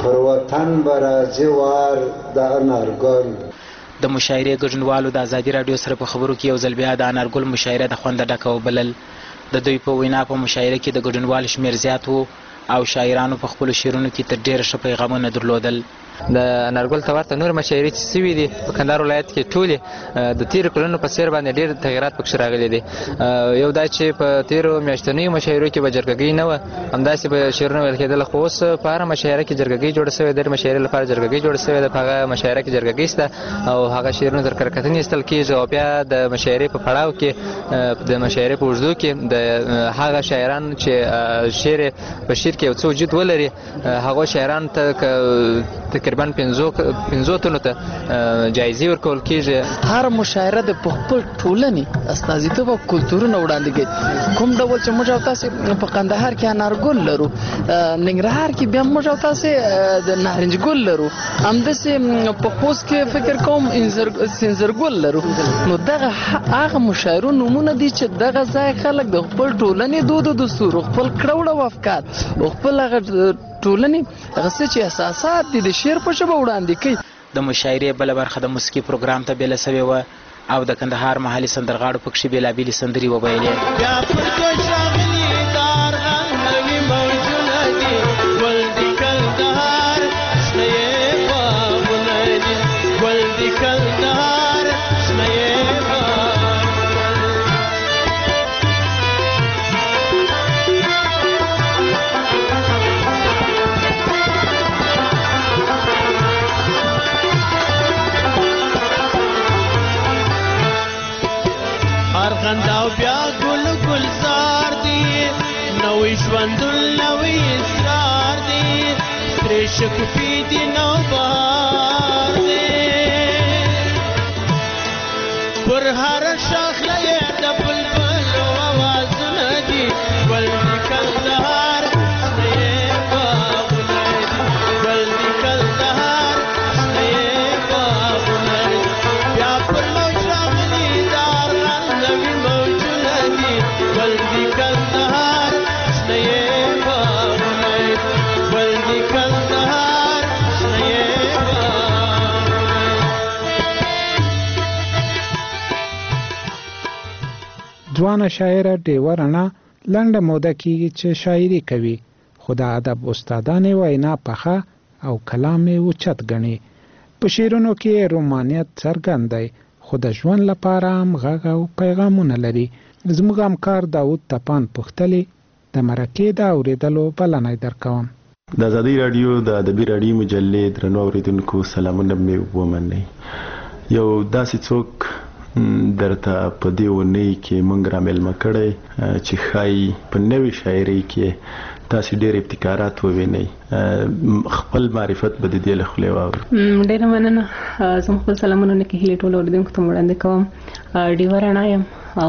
پر وطن به راځي وار د انارګل. د مشاعرې ګډونوالو د ازادي راډیو سره په خبرو کې یو ځل بیا د انارګل مشاعره د خوند ډکه وبلل. د دوی په وینا په مشاعره کې د ګډونوالو شمیر زیات وو او شاعرانو په خپلو شعرونو کې تر ډېره ښه پیغامونه درلودل. د انارګل ته ورته نور مشاعرې چې سوي دي په کندهار ولایت کې ټولې د تیرو کلونو په څېر باندې ډېر تغیرات پکښې راغلي دي. یو دا چې په تیرو میاشتنیو مشاعرو کې به جرګګۍ نه وه، همداسې به شعرونه ویل کېدل، خو اوس په هره مشاعره کې جرګګۍ جوړه سوې ده. د مشاعرې لپاره جرګګۍ جوړه سوې ده، په هغه مشاعره کې جرګګۍ شته او هغه شعرونه تر کره کتنې ایستل کېږي او بیا د مشاعرې په پړاو کې د مشاعرې په اوږدو کې د هغه شاعران چې شعر په شعر کې یو څه وجود ولري هغو شاعرانو ته تقریبا پنځو پنځو تنو ته جایزې ورکول کېږي. هر مشاعره د خپل ټولنې استازیتوب او کلتورونه وړاندې کوي. کوم ډول چې موږ او تاسو په کندهار کې انارګل لرو، ننګرهار کې بیا موږ او تاسو د نارنج ګل لرو، همداسې په خوست کې فکر کوم سنځرګل لرو. نو دغه هغه مشاعرو نومونه دي چې دغه ځای خلک د خپل ټولنې دود او دستور خپل کړه او افکار او خپل هغه ټولنې هغه څه چې اساسات دي د شعر په ژبه وړاندې کوي. د مشاعرې بله برخه د موسیقي پروګرام ته بیله سوې وه او د کندهار محلي سندرغاړو پکښې بېلابېلې سندرې وویلې. ارغنداو بیا ګل ګلزار دی، نوې ژوندون نوې اسرار دی، پرې شګوفې دي نو بهار دی، پر هر شاخله یې د بلبلو اوازونه دي، ګل د کندهار شنه یې باغونه دي، ګل د کندهار شنه یې باغونه دي، بیا پر موج راغلي د ارغند نوي موجونه دي، ګل د کندهار شنه یې باغونه دي، ګل د کندهار شنه یې ځوانه شاعره ډیوه رڼا لنډه موده کېږي چې شاعري کوي، خو د ادب استادانې وینا پخه او کلام یې اوچت ګڼي. په شعرونو کې رومانیت څرګند دی، خو د ژوند لپاره هم غږ او پیغامونه لري. زموږ همکار داود تپان پوښتلي، د مرکې د اورېدلو بلنه درکوم. د ازادي راډیو د ادبي راډیو مجلې درنو اورېدونکو سلامونه مې ومنئ. یو داسې څوک درته په دې اونۍ کې موږ رامیلمه کړی چې ښایي په نوې شاعرۍ کې تاسې ډېر ابتکارات ووینئ. خپل معرفت به د دې له خولې واورو. ډېره مننه. زه خپل سلامونه نه کې هیلې ټولو اورېدونکو ته وړاندې کوم. ډیوه رڼا یم او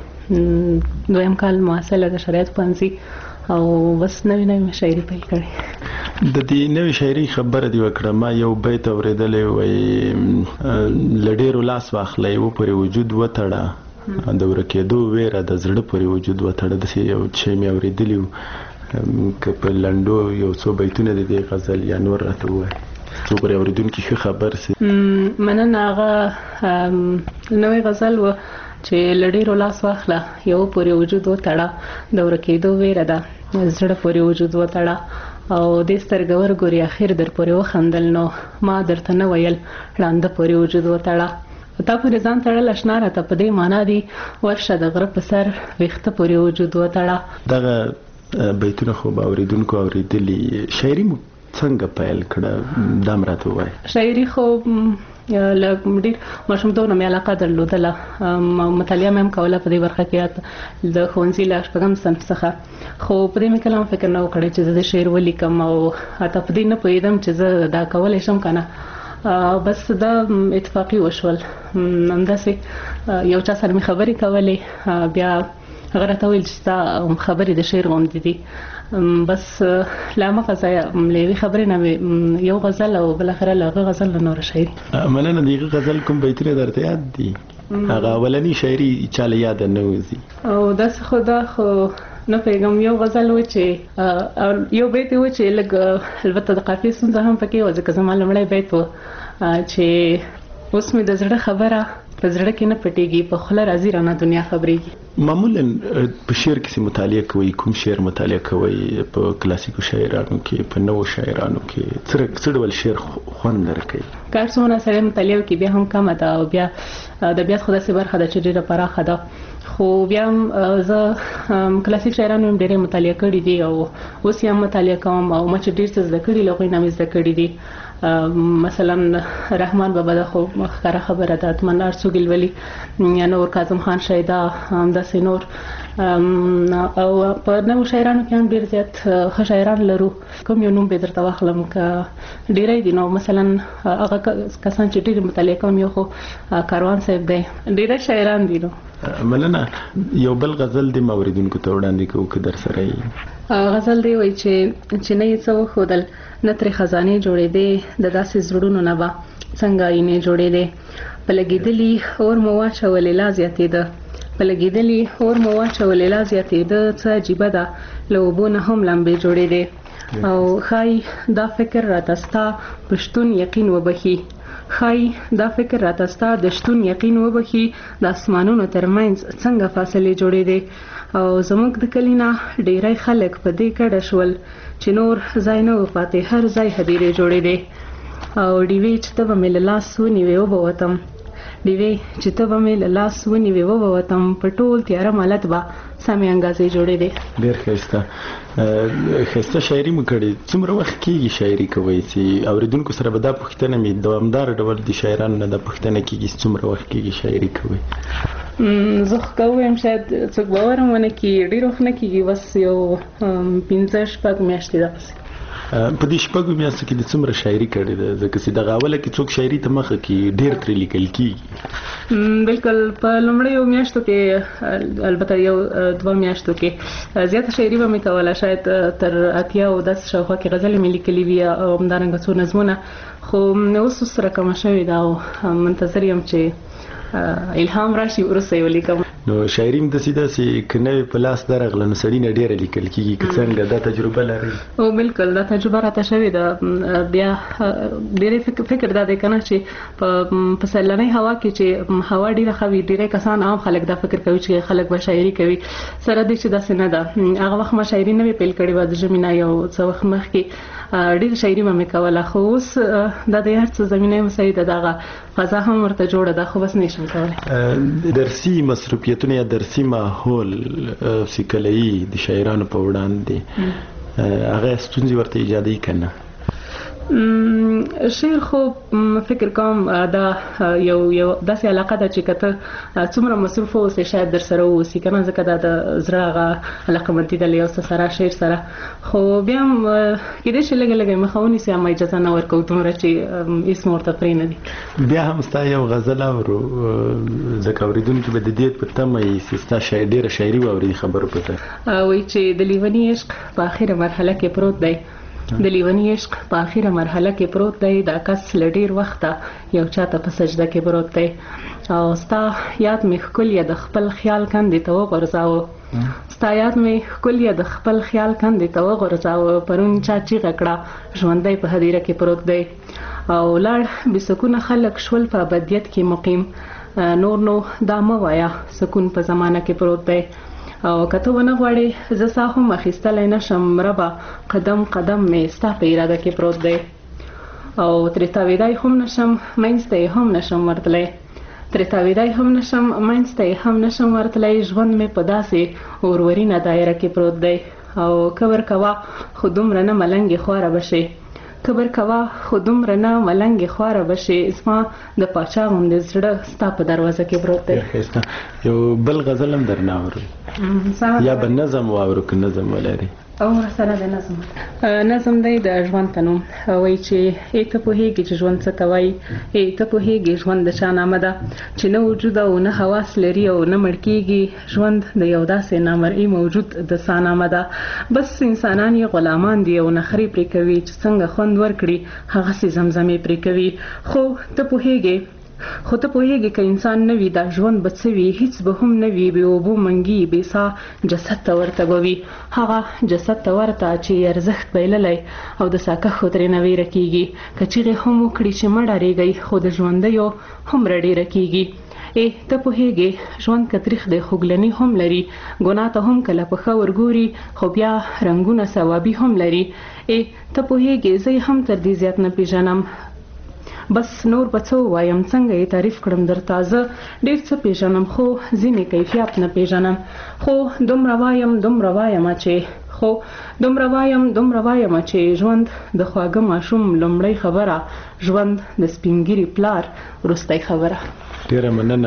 دویم کال محصله د شریعت پوهنځي او بس نوې نوې شاعري پیل کړې. د دې نوې شاعري خبره دې وکړه. ما یو بیت اورېدلی وایي له ډېرو لاس واخلی و پرې وجود وتړه، د ورکېدو ویره د زړه پورې وجود وتړه. داسې یو شی مې اورېدلي و. که په لنډو یو څو بیتونه د دې غزل یا نور راته ووایي څو پرې اورېدونکي ښه خبر سي. مننه. هغه نوې غزل و چې له ډېرو لاس واخله، یو پورې وجود وتړه، د ورکېدو ویره ده زړه پورې وجود وتړه، او دې سترګور ګوري اخر در پورې وخندل، نو ما درته نه ویل ړانده پورې وجود وتړه. تا پورې ځان تړل اشنا راته په دې معنا دي، ورشه د غره په سر ویښته پورې وجود وتړه. دغه بیتونه خو به اورېدونکو اورېدلي. شاعري مو څنګه پیل کړه دا م راته ووایه. شاعري خو له ډېر ماشومتوب مې علاقه درلودله، مطالعه مې هم کوله په دې برخه کې د ښوونځي له شپږم صنف څخه، خو په دې مې کله هم فکر نه و کړی چې زه د شعر ولیکم، او حتی په دې نه پوهېدم چې زه دا کولی شم که نه. بس دا اتفاقي وشول. همداسې یو چا سره مې خبرې کولې، بیا هغه راته وویل چې ستا خبرې د شعر غوندې دي. بس له هماغه ځایه له یوې خبرې نه مې یو غزل او بالاخره له هغه غزل نه نوره شاعري. مننه. د هغه غزل کوم بیتونه درته یاد دي؟ هغه اولني شاعري چا له یاده نه وځي؟ او داسې خو دا خو نه پیغام یو غزل و چې یو بیت و چې لږ البته د قافیې ستونزه هم پکې و ځکه زما لومړی بیت و چې اوس مې د زړه خبره په زړه کې نه پټېږي په خوله راځي رانه دنیا خبرېږي. معمولا په شعر کې مطالعه کوي کوم شعر مطالعه کوي په کلاسیکو شاعرانو کې په نوو شاعرانو کې څه ډول شعر خوند درکوي؟ کار څومره سړی مطالعه وکړي بیا هم کمه ده او بیا ادبیات خو داسې برخه ده چې ډېره پراخه ده خو بیا هم زه کلاسیک شاعرانو هم ډېرې مطالعه کړي دي او اوس یې هم مطالعه کوم او ما چې ډېر څه زده کړي له هغوی نه مې زده کړي دي. مثلا رحمان بابا د خو ښکاره خبره ده تمنا ارسوګل ولی یا نور کاظم خان شیدا همداسې نور او په نوو شاعرانو کې هم ډېر زیات ښه شاعران لرو. کوم یو نوم به درته واخلم که ډېری دي نو مثلا هغه کسان چې ډېرې مطالعه کوم یو خو کاروان صاحب دی ډېری شاعران دي. نو مننه. یو بل غزل دې ما اوریدونکو ته وړاندې کوو که در سره یې غزل دی وایي چې چې نه یې څه وښودل نه ترې خزانې جوړېدې د داسې زړونو نه به څنګه آینې جوړېدې په لګېدلي اور مو واچولې لا زیاتېده په لګېدلي اور مو واچولې لا زیاتېده څه عجیبه ده له اوبو نه هم لمبې جوړېدې او ښایي دا فکر راته ستا په شتون یقین وبخي ښایي دا فکر راته ستا د شتون یقین وبخي د اسمانونو ترمنځ څنګه فاصلې جوړېدې او زموږ د کلي نه ډېری خلک په دې کډه شول چې نور ځای نه و پاتې هر ځای هدیرې جوړېدې او ډیوې چې ته به مې له لاس ونیوې وبوتم ډیوې چې ته به مې له لاس ونیوې وبوتم په ټول تیاره مالت به سمې انګازې جوړېدې. ډېر ښایسته ښایسته شاعري مو کړې. څومره وخت کېږي شاعري کوئ چې اورېدونکو سره به دا پوښتنه مې دوامداره ډول د شاعرانو نه دا پوښتنه کېږي چې څومره وخت کېږي شاعري کوئ؟ زه خو که ووایم شاید څوک باور هم ونه کړي ډېر وخت نه کېږي بس یو پنځه شپږ میاشتې دغسې. په دې شپږو میاشتو کې د څومره شاعري کړې ده ځکه چې دغه اوله کې څوک شاعري ته مخه کې ډېر ترې لیکل کېږي؟ بلکل په لومړیو میاشتو کې البته یو دوه میاشتو کې زیاته شاعري به مې کوله شاید تر اتیا او داسې شاوخوا کې غزلې مې لیکلې وي او همدارنګه څو نظمونه خو اوس سره کمه شوې ده او منتظر یم چې الهام راشي وروسته یې ولیکم. نو شاعري هم داسې داسې که نوې په لاس درغله نو سړي نه ډېره لیکل کېږي که څنګه دا تجربه لرئ؟ او بلکل دا تجربه راته شوې ده. بیا ډېری فکر دا دی که نه چې په سیلانۍ هوا کې چې هوا ډېره ښه وي ډېری کسان عام خلک دا فکر کوي چې خلک به شاعري کوي سره دې چې داسې نه ده. هغه وخت ما شاعري نه وې پیل کړې وه د ژمي نه یو څه وخت مخکې ډېره شاعري به مې کوله خو اوس دا د هر څه زمینه مساعده دغه فضا هم ورته جوړه ده خو بس نه شم کولی. درسي مصروفیتونه یا درسي ماحول چې کله یي د شاعرانو په وړاندې هغه ستونزې ورته ایجادوي که نه؟ شعر خو فکر کوم دا یو یو داسې علاقه ده چې که ته څومره مصروف اوسې شاید در سره واوسي که نه ځکه دا د زړه هغه علاقمندي ده له یو څه سره شعر سره خو بیا هم کېدای شي لږه لږه مخه ونیسي اما اجازه نه ورکوو دومره چې هېڅ مو ورته پرې نه دي. بیا هم ستا یو غزل اورو ځکه اورېدونکي به د دې په تمه وي چې ستا ډېره شاعري واوري خبرو په ځای وایي چې د لیوني عشق په اخره مرحله کې پروت دی د لیوني عشق په اخره مرحله کې پروت دی دا کس له ډېر وخته یو چاته په سجده کې پروت دی او ستا یاد مې ښکلیه د خپل خیال کندې ته وغورځاوه ستا یاد مې ښکلیه د خپل خیال کندې ته وغورځاوه پرون چا چیغه کړه ژوندی په هدیره کې پروت دی او لاړ بې سکونه خلک شول په ابدیت کې مقیم نور نو دا مه وایه سکون په زمانه کې پروت دی او که ته ونه غواړې زه سا هم اخیستلی نشم ربه قدم قدم مې ستا په اراده کې پروت دی او ترې تاویدی هم نشم منځ ته یې هم نشم ورتلی ترې تاویدی هم نشم منځ ته یې هم نشم ورتلی ژوند مې په داسې اورورینه دایره کې پروت دی او کبر کوه خو دومره نه ملنګې خواره به شي کبر کوه خو دومره نه ملنګې خواره به شي زما د پاچا غوندې زړه ستا په دروازه کې پروت دی. یو بل غزل هم درنه اورو یا به نظم واورو که نظم ولري؟ او سره د نظم نظم دی د ژوند ته نوم وایي چې ای ته پوهېږي چې ژوند څه ته وایي ای ته پوهېږي ژوند د چا نامه ده چې نه وجود او نه حواس لري او نه مړ کېږي ژوند د یو داسې نامرئي موجود د سا نامه ده بس انسانان یې غلامان دي او نخرې پرې کوي چې څنګه خوند ورکړي هغسې زمزمې پرې کوي خو ته پوهېږې خو ته پوهېږي که انسان نه وي دا ژوند به څه وي، هیڅ به هم نه وي، بې اوبو منګي بې ساه جسد ته ورته به وي، هغه جسد ته ورته چې ارزښت بایللی او د ساکښو ترېنه ویره کېږي، که چیغې هم وکړي چې مه ډارېږئ خو د ژوندیو هومره ډېره کېږي. ای ته پوهېږې ژوند که تریخ دی خوږلني هم لري، ګناه ته هم کله په ښه ورګوري خو بیا رنګونه ثوابي هم لري. ای ته پوهېږې زه هم تر دې زیات نه پېژنم، بس نور به څه ووایم، څنګه یې تعریف کړم درته، زه ډېر څه پېژنم خو ځینې کیفیات نه پېژنم، خو دومره وایم دومره وایم چې خو دومره وایم دومره وایم چې ژوند د خواږه ماشوم لومړۍ خبره، ژوند د سپینګیري پلار وروستی خبره. ډیره مننه.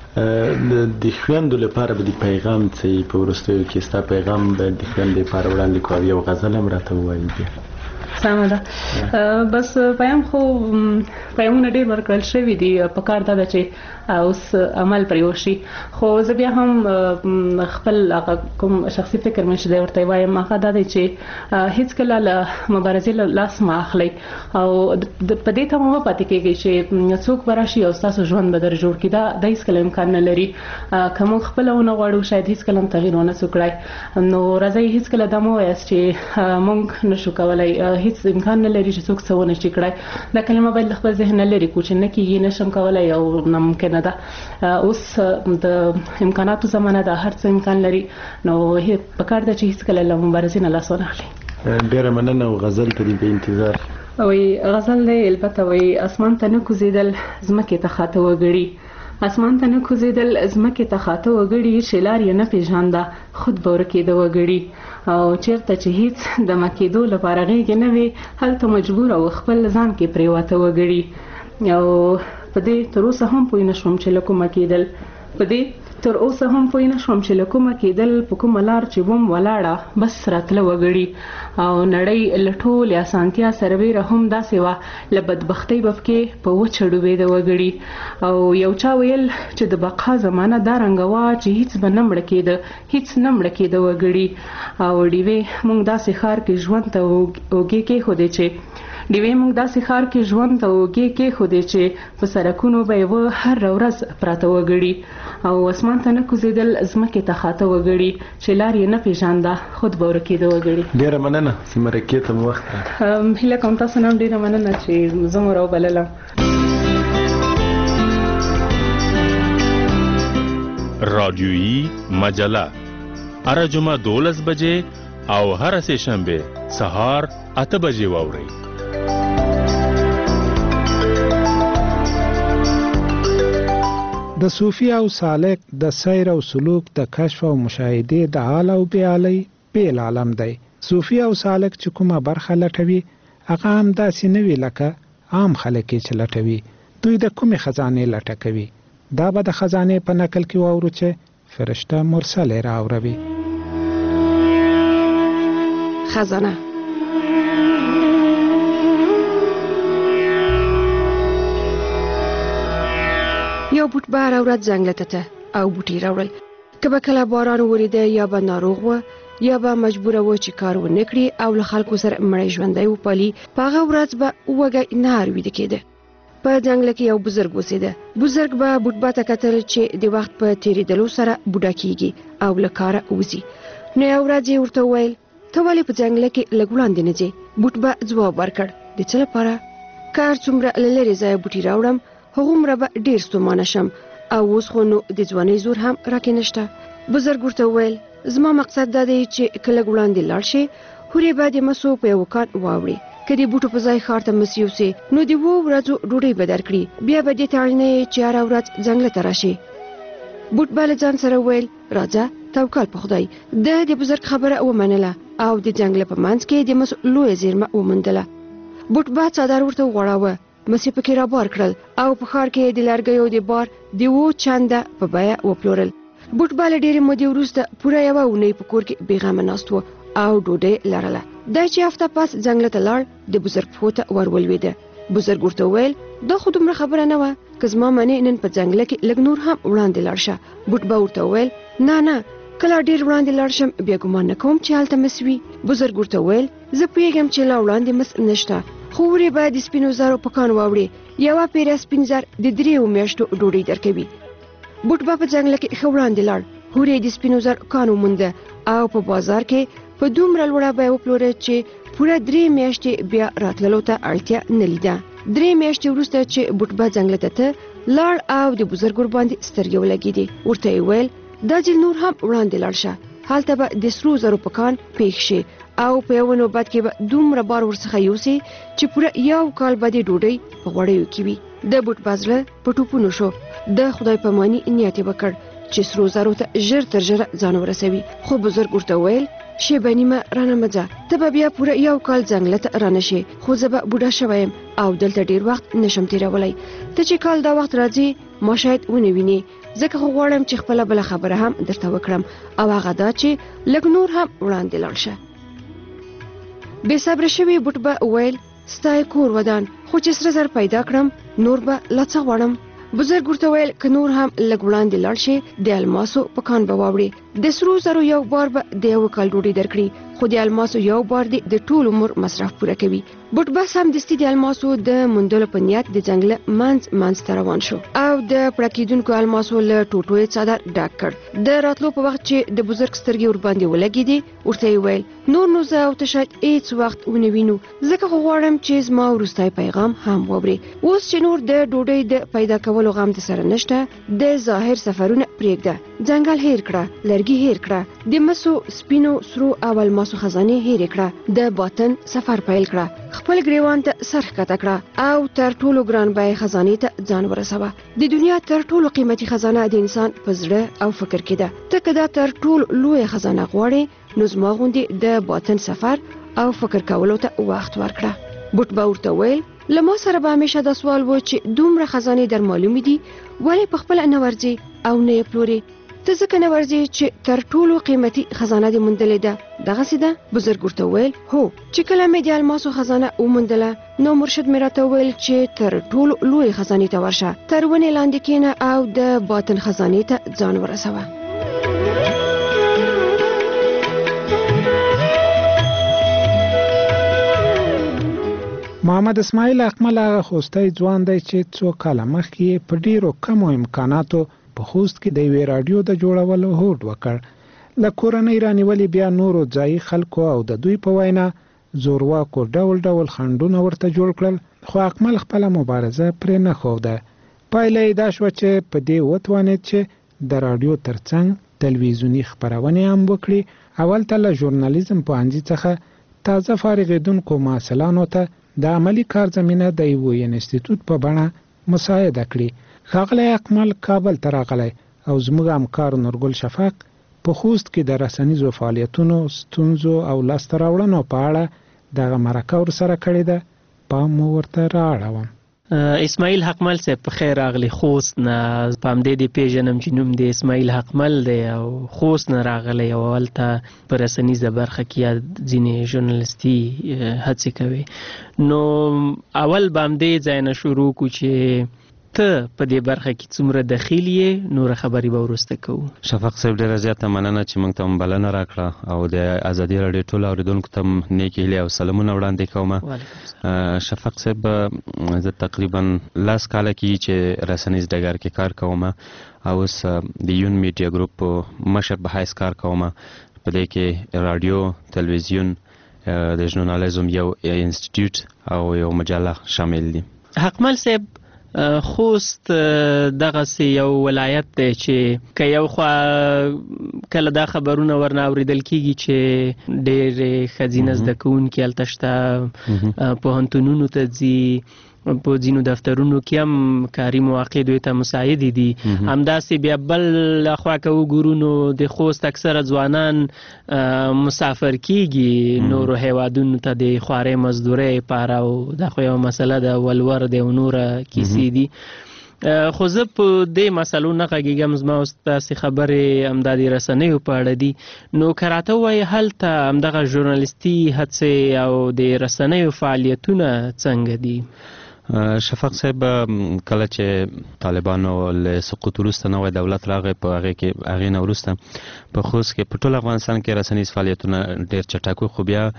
د خویندو لپاره به د پیغام څه په وروستیو کې ستا پیغام به د خویندو لپاره وړاندې کوو، یو غزل هم راته ووایي. سمه ده. بس پیام خو پیامونه ډېر ورکړل شوي دي، په کار دا ده چې اوس عمل پرې وشي. خو زه بیا هم خپل هغه کوم شخصي فکر مې چې دی ورته وایم هغه دا دی چې هېڅکله له مبارزې له لاس مه اخلئ او په دې ته مو مه پاتې کېږئ چې څوک به راشي او ستاسو ژوند به در جوړ کړي. دا دا هېڅکله امکان نه لري. که موږ خپله ونه غواړو شاید هېڅکله هم تغیر ونه سو کړی. نو راځئ هېڅکله دا مه وایاست چې موږ نشو کولی، هېڅ امکان نه لري چې څوک څه ونه شي کړی. دا کلمه باید له خپل ذهن نه لرې کړو چې نه کېږي، نشم کولی او ناممکنه ده. اوس د امکاناتو زمانه ده، هر څه امکان لري، نو په کار ده چې هېڅکله له مبارزې نه لاس ونه اخلي. ډېره مننه. او غزل ته دې په انتظار. وایي غزل دی البته وایي اسمان ته نه کوزېدل ځمکې ته خاته وګړي، اسمان ته نه کوزېدل ځمکې ته خاته وګړي، چې لار یې نه پېژانده خود به ورکېده وګړي، او چېرته چې هېڅ د مکېدو لپاره غېږې نه وي هلته مجبور او خپل ځان کې پرېواته وګړي. او په دې تر اوسه هم پوه نه شوم چې له کومه کېدل، په دې تر اوسه هم پوه نه شوم چې له کومه کېدل، په کومه لار چې وم ولاړه بس راتله وګړي، او نړۍ له ټولې اسانتیا سره ویره هم داسې وه له بدبختۍ به پکې په وچه ډوبېده وګړي. او یو چا ویل چې د بقا زمانه دا رنګه وه چې هېڅ به نه مړه کېده، هېڅ نه مړه کېده وګړي. او ډیوې موږ داسې ښار کې ژوند ته اوږې کېښودې چې ډیوې موږ داسې ښار کې ژوند ته اوږې کېښودې چې په سړکونو به یې هره ورځ پراته وګړي، او اسمان ته نه کوزېدل ځمکې ته خاته وګړي، چې لار یې نه پېژانده خود به ورکېده وګړي. ډېره مننه چې مرکې ته مو وخت راکړ. هیله کوم تاسو نه هم ډېره مننه چې زه مو راوبللم. رادیویی مجله هره جمعه دولس بجې او هره سه شنبه سهار اته بجې واورئ. د صوفي او سالک د سیر او سلوک د کشف او مشاهده د حال او بیالي بیل عالم دی. صوفي او سالک چې کومه برخه لټوي هغه هم داسې نه وی لکه عام خلک چې لټوي. دوی د کومې خزانه لټکوي. دا به د خزانه په نقل کې واورو چې فرشته مرسل راوړي. خزانه یو بوټ بار اورات ځنګل ته او بوټي راوړل. که به کله باران وریده یا به ناروغ و یا به مجبور و چې کار ونه کړي او له خلکو سره مړی ژوندی وپالي، په هغه ورځ به وږی نهار ویده کېده. په ځنګل کې یو بزرګ اوسېده. بزرګ به بوټ با ته کتل چې د وخت په تېرېدلو سره بوډا کېږي او له کاره وځي. نو یو ورځ یې ورته وویل ته ولې په ځنګل کې لږ وړاندې نه ځې؟ بوټ به ځواب ورکړ د څه لپاره؟ که هر څومره له لرې ځایه بوټي راوړم هغومره به ډېر ستومانه شم او اوس خو نو د ځوانۍ زور هم راکې نشته. بزرګ ورته وویل زما مقصد دا دی چې که لږ وړاندې لاړ شې هورې به د مسو په یو کان واوړې. که د بوټو په ځای ښار ته مس یوسې نو د اوو ورځو ډوډۍ به درکړي. بیا به دې ته اړ نه یې چې هره ورځ ځنګله ته راشې. بوټ به له ځان سره وویل راځه توکل په خدای. ده د بزرګ خبره ومنله او د ځنګله په منځ کې د مسو لویه زیرمه وموندله. بوټ به څادر ورته وغوړاوه، مس یې پکې رابار کړل او په ښار کې د لرګیو د بار د اوو چنده په بیه وپلورل. بوټ به له ډېرې مودې وروسته پوره یوه اونۍ په کور کې بېغمه ناست و او ډوډۍ لرله. دا چې هفته پس ځنګله ته لاړ د بزرګ پښو ته ور ولوېده. بزرګ ورته وویل دا خو دومره خبره نه وه، که زما منې نن په ځنګله کې لږ نور هم وړاندې لاړ شه. بوټ به ورته وویل نه نه کله ډېر وړاندې لاړ شم بیا ګمان نه کوم چې هلته مس وي. بزرګ ورته وویل زه پوهېږم چې لا وړاندې مس نشته خو ورې به د سپینو زرو په کان واوړي یوه پیره سپین زر د دریو میاشتو ډوډۍ درکوي. بوټ به په ځنګله کې ښه وړاندې لاړ. هورې د سپینو زر کان ومونده او په بازار کې په دومره لوړه بیه وپلوره چې پوره درې میاشتې بیا راتللو ته اړتیا نه لیده. درې میاشتې وروسته چې بوټ به ځنګله ته لاړ او د بزرګ ورباندې سترګې ولګېدې. ورته یې ویل دا ځل نور هم وړاندې لاړ شه، هلته به د سرو زرو په کان پېښ شي او په یوه نوبت کې به دومره بار ورڅخه یوسي چې پوره یو کال به د ډوډۍ په غوړیو کې وي. د بوټ بازله په ټوپونو شو. د خدای پاماني نیت یې وکړ چې سرو زرو ته ژر تر ژره ځان ورسوي. خو بزرګ ورته ویل شیبه نیمه رانه مه ځه، ته به بیا پوره یو کال ځنګله ته رانه شې، خو زه به بوډا شوی یم او دلته ډېر وخت نشم تېرولی. ته چې کال دا وخت راځې ما شاید ونه وینې، ځکه خو غواړم چې خپله بله خبره هم درته وکړم او هغه دا چې لږ نور هم وړاندې لاړ شه. بې صبره شوي بوټ به ویل ستا یې کور ودان، خو چې سره زر پیدا کړم نور به لا څه غواړم. بزرګ ورته ویل که نور هم لږ وړاندې لاړ شي د الماسو په کان به واوړي. د سرو زرو یو بار به د یو کال ډوډۍ درکړي، خو د الماسو یو بار دی د ټول عمر مصرف پوره کوي. بوټ به سمدستي د الماسو د موندلو په نیت د ځنګله منځ منځ ته روان شو او د پړکېدونکو الماسو له ټوټو یې څادر ډک کړ. د راتلو په وخت چې د بزرګ سترګې ورباندې ولګېدې ورته یې ویل نور نو زه او ته شاید هېڅ وخت ونه وینو، ځکه خو غواړم چې زما وروستی پیغام هم واورې. اوس چې نور د ډوډۍ د پیدا کولو غم د سره نشته، د ظاهر سفرونه پرېږده، ځنګل هېر کړه، لرګي هېر کړه، د مسو سپینو سرو او الماسو خزانې هېرې کړه، د باطن سفر پیل کړه، خپل ګریوان ته سر ښکته کړه او تر ټولو ګران بیې خزانې ته ځان ورسوه. د دنیا تر ټولو قیمتي خزانه د انسان په زړه او فکر کې ده. ته که دا تر ټولو لویه خزانه غواړې نو زما غوندې د باطن سفر او فکر کولو ته وخت ورکړه. بوټ به ورته ویل له ما سره به همیشه دا سوال و چې دومره خزانې در معلومې دي ولې په خپله نه ورځې او نه یې پلورې؟ ته ځکه نه ورځې چې تر ټولو قیمتي خزانه دې موندلې ده، دغسې ده؟ بزرګ ورته ویل هو. چې کله مې د الماسو خزانه وموندله نو مرشد مې راته وویل چې تر ټولو لویې خزانې ته ورشه، تر ونې لاندې کښېنه او د باطن خزانې ته ځان ورسوه. محمد اسماعیل اقمل هغه خوستی ځوان دی چې څو کاله مخکې په ډیرو کمو امکاناتو په خوست کې د یوې راډیو د جوړولو هوډ وکړ. له کورنۍ رانیولې بیا نورو ځایي خلکو او د دوی په وینا زورواکو ډول ډول خنډونه ورته جوړ کړل، خو اقمل خپله مبارزه پرې نه ښوده. پایله یې دا شوه چې په دې وتوانېد چې د راډیو ترڅنګ تلویزیوني خپرونې هم وکړي. اول ته له ژورنالیزم پوهنځي څخه تازه فارغېدونکو محصلانو ته د عملی کار زمینه د یوه انسټیټوټ په بڼه مساعده کړي. ښاغلی اقمل کابل ته راغلی او زموږ همکار نورګل شفق په خوست کې د رسنیزو فعالیتونو، ستونزو او لاسته راوړنو په اړه دغه مرکه ورسره کړې ده. پام مو ورته رااړوم. اسماعیل حقمل صاحب په خیر راغلی خوست نه. په همدې دې پیژنم چې نوم د اسماعیل حقمل دی او خوست نه راغلی او هلته په رسنیزه برخه کې یا ځینې ژورنالستي هڅې کوي. نو اول به همدې ځای نه شروع کړو چې ته په دې برخه کې څومره دخیل یې، نور خبرې به وروسته کوو. شفق صاحب ډېره زیاته مننه چې موږ ته هم بلنه راکړه او د ازادي راډیو ټولو اورېدونکو ته هم نیکې هیلې او سلامونه وړاندې کوم. شفق صاحب زه تقریبا لس کاله کېږي چې رسنیز ډګر کې کار کوم او اوس د یون میډیا ګروپ مشر په حیث کار کوم. په دې کې راډیو، تلویزیون، د ژورنالیزم یو انسټیټیوټ او یو مجله شامل دي. حقمل صاحب خوست دغسې یو ولایت دی چې که یو خوا کله دا خبرونه ورنه اورېدل کېږي چې ډېرې ښځینه زده کوونکي هلته شته، پوهنتونونو ته ځي، په ځینو دفترونو کې هم کاري مواقع دوی ته مساعدې دي. همداسې بیا بل خوا که وګورو نو د خوست اکثره ځوانان مسافر کېږي نورو هیوادونو ته د خوارۍ مزدورۍ لپاره او دا خو یوه مسله ده، ولور دی او نوره کیسې دي. خو زه په دې مسلو نه غږېږم، زما اوس تاسې خبرې همدا د رسنیو په اړه دي. نو که راته ووایې هلته همدغه ژورنالیستي هڅې او د رسنیو فعالیتونه څنګه دي؟ شفق صاحب کله چې طالبانو له سقوط وروسته نوی دولت راغی، په هغې کې هغې نه وروسته په خوست کې په ټول افغانستان کې رسنیز فعالیتونه ډېر چټک وو، خو بیا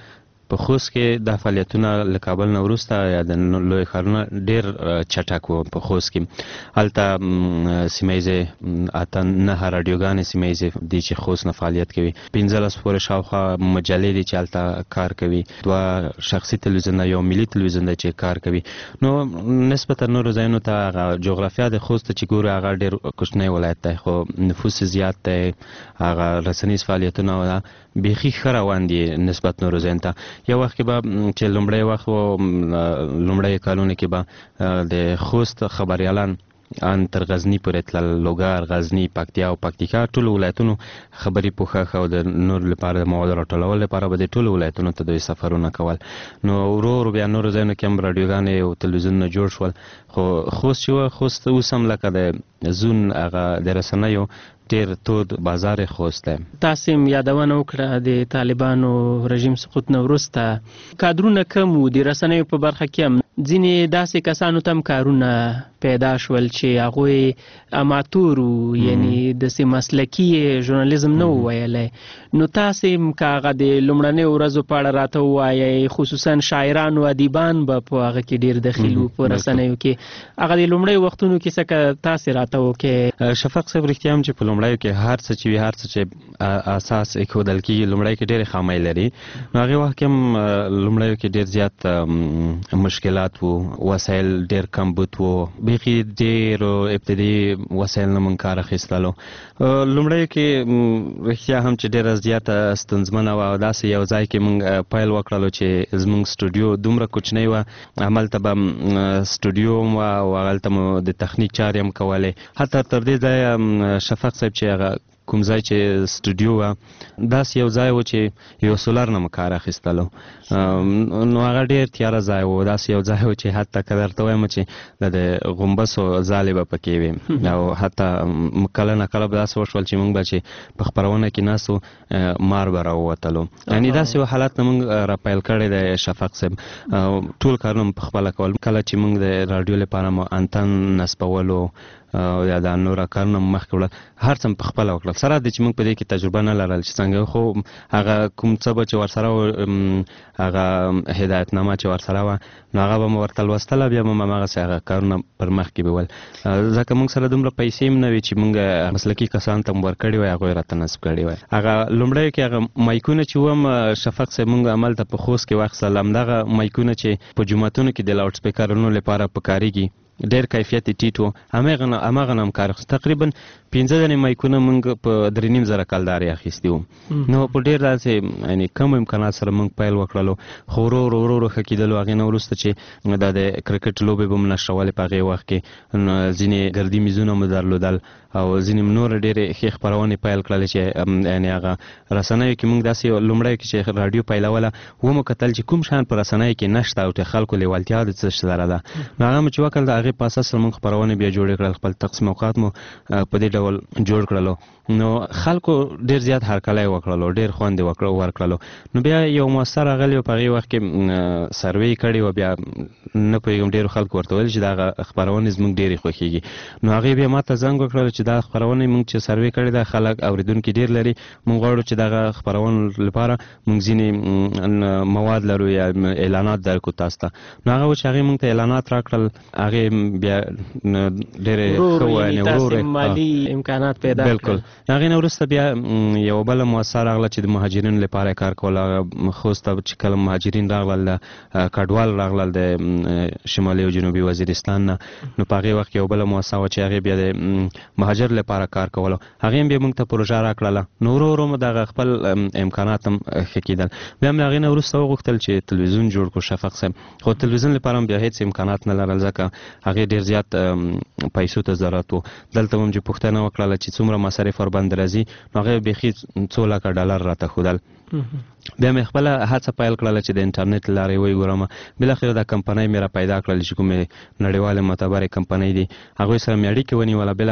په خوست کې د فعالیتونه له کابل نه وروسته یا د لوی ښارونه ډېر چټک وو. په خوست کې هلته سیمه ییزې اته نهه راډیوګانې سیمه ییزې دي چې خوست نه فعالیت کوي. پنځلس پورې شاوخوا مجلې دي چې هلته کار کوي. دوه شخصي تلویزیون یو ملي تلویزیون دی چې کار کوي. نو نسبتا نورو ځایونو ته هغه جغرافیا د خوست چې ګورو هغه ډېر کوچنی ولایت دی خو نفوس زیات دی. هغه رسنیز فعالیتونه بیخي ښه روان دي نسبت نورو ځایونو ته. یو وخت کې به چې لومړی وخت و لومړی کلونو کې به د خوست خبریالان ان تر غزني پورې تلل، لوګر، غزني، پکتیا او پکتیکا ټولو ولایتونو خبري پوښښ او د نور لپاره د موادو راټولولو لپاره به د ټولو ولایتونو ته دوی سفرونه کول. نو ورو ورو بیا نورو ځایونو کې هم راډیوګانې او تلویزیونونه جوړ شول. خو خوست چې وه خوست اوس هم لکه د زون هغه د رسنیو ډېر تود بازار خوست دی. تاسې هم یادونه وکړه د طالبانو رژیم سقوط نه وروسته کادرونه کم وو. د رسنیو په برخه کې هم ځینې داسې کسانو ته هم کارونه پیدا شول چې هغوی اماتور وو، یعنې داسې مسلکي ژورنالیزم نه وو ویلی. نو تاسې هم که هغه د لومړنیو ورځو په اړه راته ووایئ، خصوصا شاعران او ادیبان به په هغه کې ډېر دخیل وو په رسنیو کې. هغه د لومړیو وختونو کې څه که تاسې راته وکړئ. شفق صاحب رښتیا هم چې په لومړیو کې هر څه چې وي هر څه چې اساس ایښودل کېږي لومړی کې ډېرې خامۍ لري. نو هغې وخت کې هم لومړیو کې ډېر زیات مشکلات وو، وسایل ډېر کم بوت وو، بیخي ډېرو ابتدایي وسایل نه موږ کار اخیستلو. لومړیو کې رښتیا هم چې ډېره زیاته ستونزمنه وه او داسې یو ځای کې موږ پیل وکړلو چې زموږ سټوډیو دومره کوچنۍ وه، هملته به سټوډیو هم وه او هغلته مو د تخنیک چارې هم کولې. حتی تر دې ځایه شفق صاحب چې هغه کوم ځای چې سټوډیو وه داسې یو ځای و چې یو سولر نه مو کار اخیستلو. نو هغه ډېر تیاره ځای و، داسې یو ځای و چې حتی که درته وایم چې د غومبسو ځالې به پکې وې او حتی کله نه کله به داسې وشول چې موږ به چې په خپرونه کې ناست وو مار به راووتلو. یعنې داسې یو حالت نه موږ راپیل کړی دی شفق صاحب. ټول کارونه مو پخپله کول. کله چې موږ د راډیو لپاره مو انتن نصبولو او یا د نور کارونه مخکې وړل هر څه په خپله وکړل. سره د چې موږ په دې کې تجربه نه لرل چې څنګه، خو هغه کوم څه به چې ورسره و هغه هدایتنامه چې ورسره وه نو هغه به مو ورته لوستله، بیا به مو هماغسې هغه کارونه پر مخکې بیول. ځکه موږ سره دومره پیسې هم نه وي چې موږ مسلکي کسانو ته مو ورکړې وای هغوی راته نصب کړې وای. هغه لومړیو کې هغه مایکونه چې وم شفق صاحب موږ هملته په خوست کې واخیستل. همدغه مایکونه چې په جوماتونو کې د لاوډ سپیکرونو لپاره پکارېږي ډېر کیفیت یې ټیټ و، همغه نه همغه نه هم کار اخیست. تقریبا پنځه دانې مایکونه موږ په درې نیم زره کلدارې اخیستي وو. نو په ډېر داسې یعنې کم امکانات سره موږ پیل وکړلو. خو ورو ورو ورو ورو ښه کېدلو. هغې نه وروسته چې دا د کرکټ لوبې به مو نشرولې په هغې وخت کې ځینې ګردي میزونه مو درلودل او ځینې نور ډېرې ښې خپرونې پیل کړلې چې یعنې هغه رسنیو کې موږ داسې لومړی کې چې راډیو پیلوله ومو کتل چې کوم شیان په رسنیو کې نشته او د خلکو لیوالتیا د څه سره ده. نو هغه مو چې وکړل د هغې په اساس سره موږ خپرونې بیا جوړې کړل، خپل تقسیم اوقات مو په دې ډول جوړ کړلو. نو خلکو ډېر زیات هرکلی وکړلو، ډېر خوند یې ورکړلو. نو بیا یو مؤثر راغلی و په هغې وخت کې سروې کړې وه، بیا نه پوهېږم ډېرو خلکو ورته ویل چې دا هغه خپرونې زموږ ډېرې خوښېږي. نو هغې بیا ما ته زنګ وکړل چې دا خپرونې موږ چې سروې کړې ده خلک اورېدونکي ډېر لري، موږ غواړو چې دغه خپرونو لپاره موږ ځینې مواد لرو یا اعلانات درکړو تاسو ته. نو هغه و چې هغې موږ ته اعلانات راکړل. هغې بیا ډېرې ښه وه، تاسې مالي امکانات پیدا کړل. بلکل. هغې نه وروسته بیا یوه بله مؤسسه راغله چې د مهاجرینو لپاره یې کار کول. هغه خوست ته چې کله مهاجرین راغلل د کډوال راغلل د شمالي او جنوبي وزیرستان نه، نو په هغې وخت کې یوه بله مؤسسه وه چې هغې بیا د مهاجر لپاره کار کولو. هغې هم بیا موږ ته پروژه راکړله. نو ورو ورو مو دغه خپل امکانات هم ښه کېدل. بیا هم له هغې نه وروسته وغوښتل چې تلویزیون جوړ کړو شفق صاحب. خو تلویزیون لپاره هم بیا هېڅ امکانات نه لرل ځکه هغې ډېر زیات پیسو ته ضرورت و. دلته هم چې پوښتنه وکړله چې څومره مصارف ورباندې راځي، نو هغې بیخي څو لکه ډالر راته ښودل. بیا مې خپله هڅه پیل کړله چې د انټرنیټ له لارې وګورم. بالاخره دا کمپنۍ مې را پیدا کړل چې کومې نړیوالې معتبرې کمپنۍ دي، هغوی سره مې اړیکې ونیوله. بالاخره هغوی سره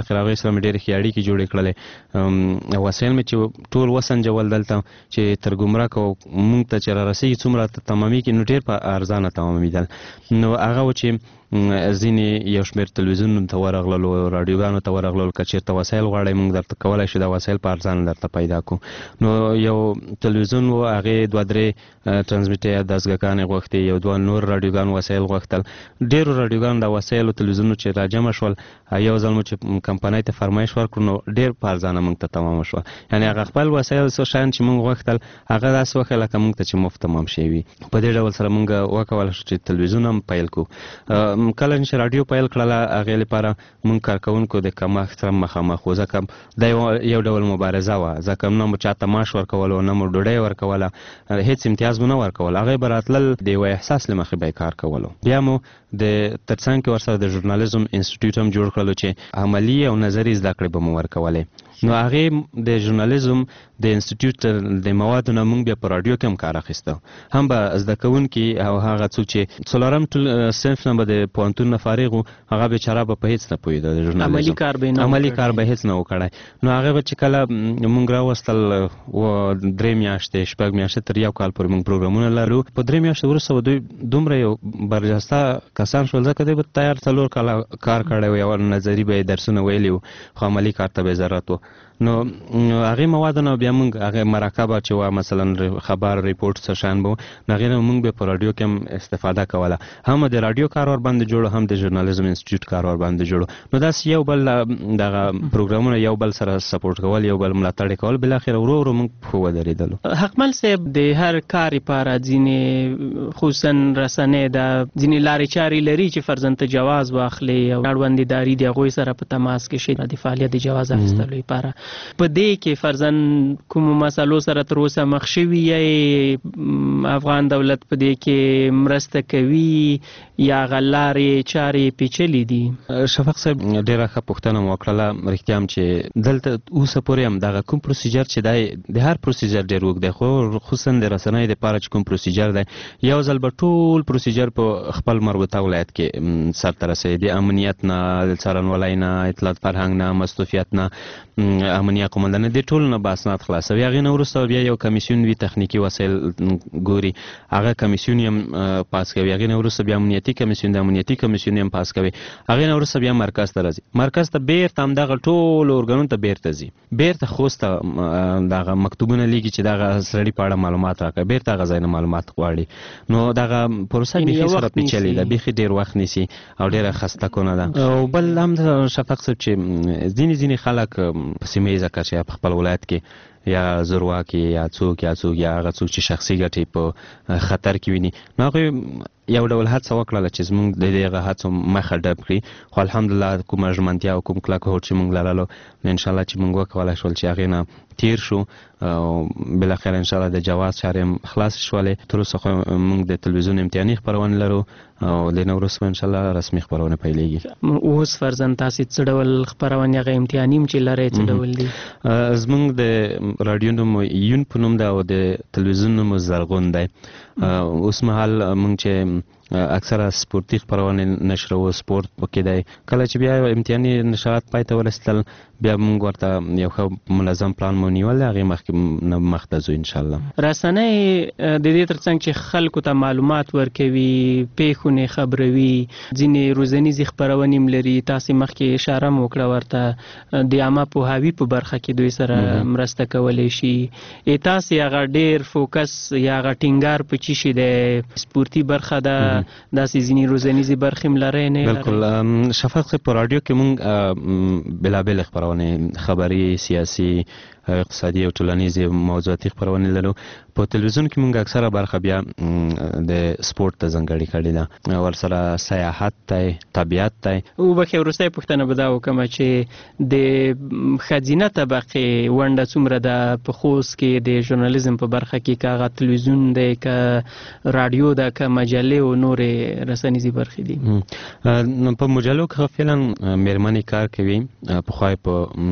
سره مې ډېرې ښې اړیکې جوړې کړلې او وسایل مې چې ټول وسنجول دلته چې تر ګمرک او مونږ ته چې را رسېږي څومره تمامېږي نو ډېر په ارزانه تمامېدل. نو هغه و چې ځینې یو شمېر تلویزیونونو ته ورغللو راډیوګانو ته ورغللو که چېرته وسایل غواړئ موږ درته کولی شو دا وسایل په ارزانه درته پیدا کړو. نو یو تلویزیون و هغې دوه درې ټرانسمیټر دستګاهګانې غوښتې یو دوه نور راډیوګانو وسایل غوښتل. ډېرو راډیوګانو د وسایلو تلویزیونونو چې راجمع شول یو ځل مو چې کمپنۍ ته فرمایش ورکړو نو ډېر په ارزانه موږ ته تمامه شوه. یعنې هغه خپل وسایل څه شیان چې موږ غوښتل هغه داسې وښیه لکه موږ ته چې مفت تمام شوي وي. په دې ډول سره موږ وکولی شو چې تلویزیون هم پیل کړو. کله چې راډیو پیل کړله هغې لپاره موږ کارکوونکو د کمښت سره مخامخ وو ځکه دا یو ډول مبارزه وه ځکه نه مو چاته معاش ورکولو نه مو ډوډۍ ورکوله هېڅ امتیاز مو نه ورکول. هغې به راتلل د یوه احساس له مخې به یې کار کولو. بیا مو د تر څنګ کې ورسره د ژورنالیزم انسټیټیوټ هم جوړ کړلو چې عملي او نظري زده کړې به مو ورکولې. نو هغې د ژورنالیزم د انسټیټیوټ د موادو نه موږ بیا په راډیو کې هم کار اخیسته. هم به زده کوونکي او هغه څوک چې څلورم صنف نه به د پوهنتون نه فارغ وو هغه بیچاره به په هېڅ نه پوهېده د ژورنالیزم عملي کار به نه عملي کار به هېڅ نه و کړی. نو هغې به چې کله موږ راوستل درې میاشتې شپږ میاشتې تر یو کال پورې موږ پروګرامونه لرو. په درې میاشتې وروسته به دوی دومره یو برجسته کسان شول ځکه دوی به تیار څلور کاله کار کړی و یو نظري به یې درسونه ویلي وو خو عملي کار ته به یې ضرورت و. نو هغې موادو نه بیا موږ هغې مرکبه چې وه مثلا خبر ریپورټ څه شیان به نو هغې نه موږ بیا په راډیو کې هم استفاده کوله. هم د راډیو کار ورباندې جوړو هم د ژورنالیزم انسټیټیوټ کار ورباندې جوړو. نو داسې یو بل دغه پروګرامونه یو بل سره سپورټ کول یو بل ملاتړ کول بالاخره ورو ورو موږ پښو ودرېدلو. حقمل صاحب د هر کار لپاره ځینې خصوصا رسنۍ د ځینې لارې چارې لري چې فرضاً ته جواز واخلي او اړوندې د هغوی سره په تماس کې شي د فعالیت د جواز اخیستلو لپاره. په دې کې فرضاً کومو مسالو سره تر اوسه مخ شوي یې افغان دولت په دې کې مرسته کوي یا هغه لارې چارې پیچلې دي؟ شفق صاحب ډېره ښه پوښتنه مو وکړله. رښتیا هم چې دلته اوسه پورې هم دغه کوم پروسیجر چې دی د هر پروسیجر ډېر اوږد دی خو خصوصا د رسنیو دپاره چې کوم پروسیجر دی یو ځل به ټول پروسیجر په خپل مربوطه ولایت کې سرته رسوي. د امنیت نه د څارنوالۍ نه اطلاعات فرهنګ نه مستوفیت نه امنیه قومندانه د ټولو نه به اسناد خلاصوي. هغې نه وروسته بیا یو کمیسیون وي تخنیکي وسایل ګوري هغه کمیسیون یې پاس کوي. هغې نه وروسته بیا امنیتي کمیسیون د امنیتي کمیسیون یې هم پاس کوي. هغې نه وروسته بیا مرکز ته راځي. مرکز ته بیرته همدغه ټولو ارګانونو ته بیرته ځي. بیرته خوست ته دغه مکتوبونه لیکي چې دغه سړي په اړه معلومات راکړه. بیرته هغه ځای نه معلومات غواړي. نو دغه پروسه بیخي سره پیچلې ده بیخي ډېر وخت نیسي او ډېره خسته کنه ده. او بل هم شفق صاحب چې ځینې ځینې خلک په سیمه ییزه کچه په خپل ولایت کې یا زورواکي یا څوک یا څوک یا هغه څوک چې شخصي ګټې په خطر کې ویني نو هغوی یو ډول هڅه وکړله چې زموږ د دغه هڅو مخه ډب کړي. خو الحمدلله کومه ژمنتیا او کوم کلک هوډ چې موږ لرلو نو انشاءالله چې موږ وکولی شول چې هغې نه تیر شو او بالاخره انشاءالله د جواز چارې هم خلاصې شولې. تر اوسه خو موږ د تلویزیون امتحاني خپرونې لرو او د نه وروسته انشاءالله رسمي خپرونې پیلېږي. اوس فرضاً تاسې څه ډول خپرونې هغه امتحاني هم چې لرئ څه ډول دي؟ زموږ د راډیو نوم یون په نوم ده او د تلویزیون نوم زرغون دی. اوس مهال موږ چې اکثره سپورتي خپرونې نشروو سپورت پکې دی. کله چې بیا امتحاني نشرات پای ته ورسېدل بیا موږ ورته یو ښه منظم پلان مو نیول هغې مخکې نه مخ ته ځو انشاءالله. رسنۍ د دې تر څنګ چې خلکو ته معلومات ورکوي پیښونه خبروي ځینې روزنیزې خپرونې هم لري. تاسې مخکې اشاره م وکړه ورته د عامه پوهاوي په برخه کې دوی سره مرسته کولی شي. تاسې هغه ډېر فوکس یا هغه ټینګار په چی شي دی سپورتي برخه ده داسې ځینې روزنیزې برخې هم لرئ نه؟ بلکل شفق صاحب په راډیو کې موږ بېلابېلې خپرونې خبري سیاسي اقتصادي او ټولنیزې موضوعاتي خپرونې لرو. په تلویزیون کې موږ اکثره برخه بیا د سپورت ته ځانګړې کړې ده. ورسره سیاحت دی طبیعت دی. وبښئ وروستۍ پوښتنه به دا وکړم چې د ښځینه طبقې ونډه څومره ده په خوست کې د ژورنالیزم په برخه کې که هغه تلویزیون دی که راډیو ده که مجلې او نورې رسنیزې برخې دي؟ په مجلو کې فعلا مېرمنې کار کوي. پخوا یې په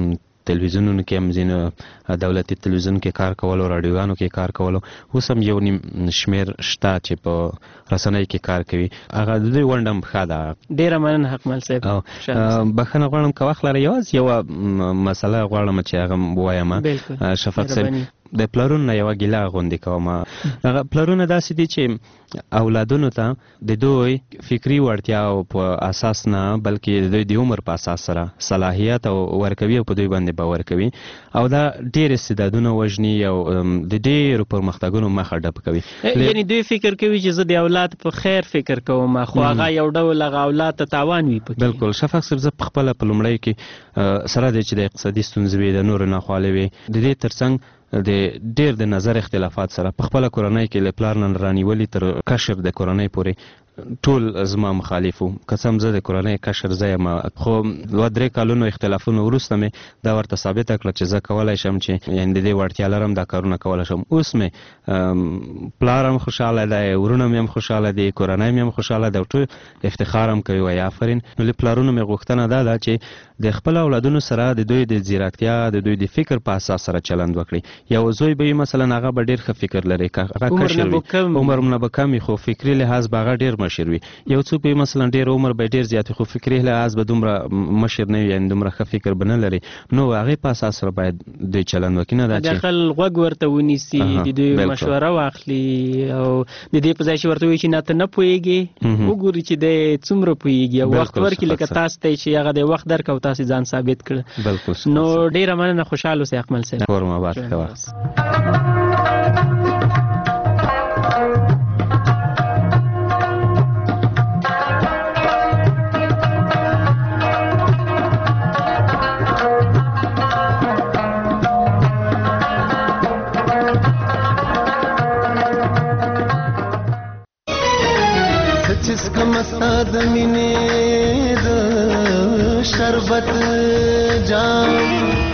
تلویزیونونو کې هم ځینې دولتي تلویزیون کې کار کولو، رادیوګانو کې کار کولو، اوس هم یو نیم شمېر شته چې په رسنیو کې کار کوي. هغه د دوی ونډه هم ښه ده. ډېره مننه حقمل صاحب. بخښنه غواړم که وخت لرئ یوازې یوه مسله غواړم چې هغه ووایم. شفق صاحب د پلرونو نه یوه ګیله غوندې کوم. هغه پلرونه داسې دي چې اولادونو ته د دوی فکري وړتیاو په اساس نه بلکې د دوی د عمر په اساس سره صلاحیت او ورکوي او په دوی باندې باور کوي او دا ډېر استعدادونه وژني او د ډېرو پرمختګونو مخه ډپ کوي. یعنی دوی فکر کوي چې زه د اولاد په خیر فکر کوم خو هغه یو ډول هغه اولاد ته تاوان وي پکې. بالکل شفق صاحب، زه پخپله په لومړی کې سره دی چې د اقتصادي ستونزې وي، د نورو ناخوالې وي، د دې ترڅنګ د ډېر د نظر اختلافات سره په خپله کورنۍ کې له پلار نه رانیولي تر کشر د کورنۍ پورې ټول زما مخالف وو. قسم زه د کورنۍ کشر زه یم، خو دوه درې کالونو اختلافونو وروسته مې دا ورته ثابته کړه چې زه کولی شم چې یعنې د دې وړتیا لرم دا کارونه کولی شم. اوس مې پلار هم خوشحاله دی، ورونه مې هم خوشحاله دي، کورنۍ مې هم خوشحاله ده او ټول افتخار هم کوي. وایي آفرین. نو له پلارونو مې غوښتنه دا ده چې د خپل اولادونو سره د دوی د ځیرکتیا د دوی د فکر په اساس سره چلند وکړي. یو زوی به وي مثلا هغه به ډېر ښه فکر لري، هغه کشر وي، عمر نه به کم وي خو فکري لحاظ به هغه ډېر مشر وي. یو څوک به مثلا ډېر عمر به ډېر زیات خو فکري لحاظ به دومره مشر نه وي، یعنې دومره ښه فکر به نه لري. نو هغې په اساس سره باید دوی چلند وکړي. نه دا چې دخل غوږ ورته ونیسي، د دوی مشوره واخلي او د دې په ځای چې ورته وایي چې نه ته نه پوهېږې، وګوري چې دی څومره پوهېږي او وخت ورکړي لکه تاسو ته چې هغه د وخت درک او تاسې ځان ثابت کړه. بالکل. نو ډېره مننه، خوشحال اوسئ اکمل صاحب. کور مو آباد کوه. د مینې د شربت جام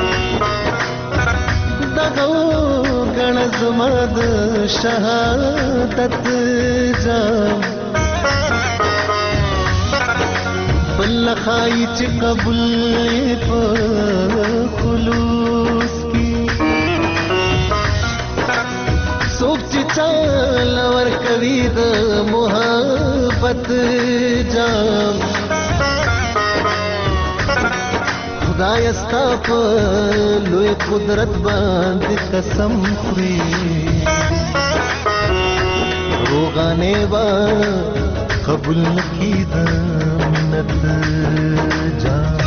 دغه غڼه زما د شهادت جام بل خای چې قبول په خلوص کی څوک چې چال ورکوي د محبت جام خدای ستا په لوی قدرت باندې قسم خوري روغانې با قبول نکي د منت جام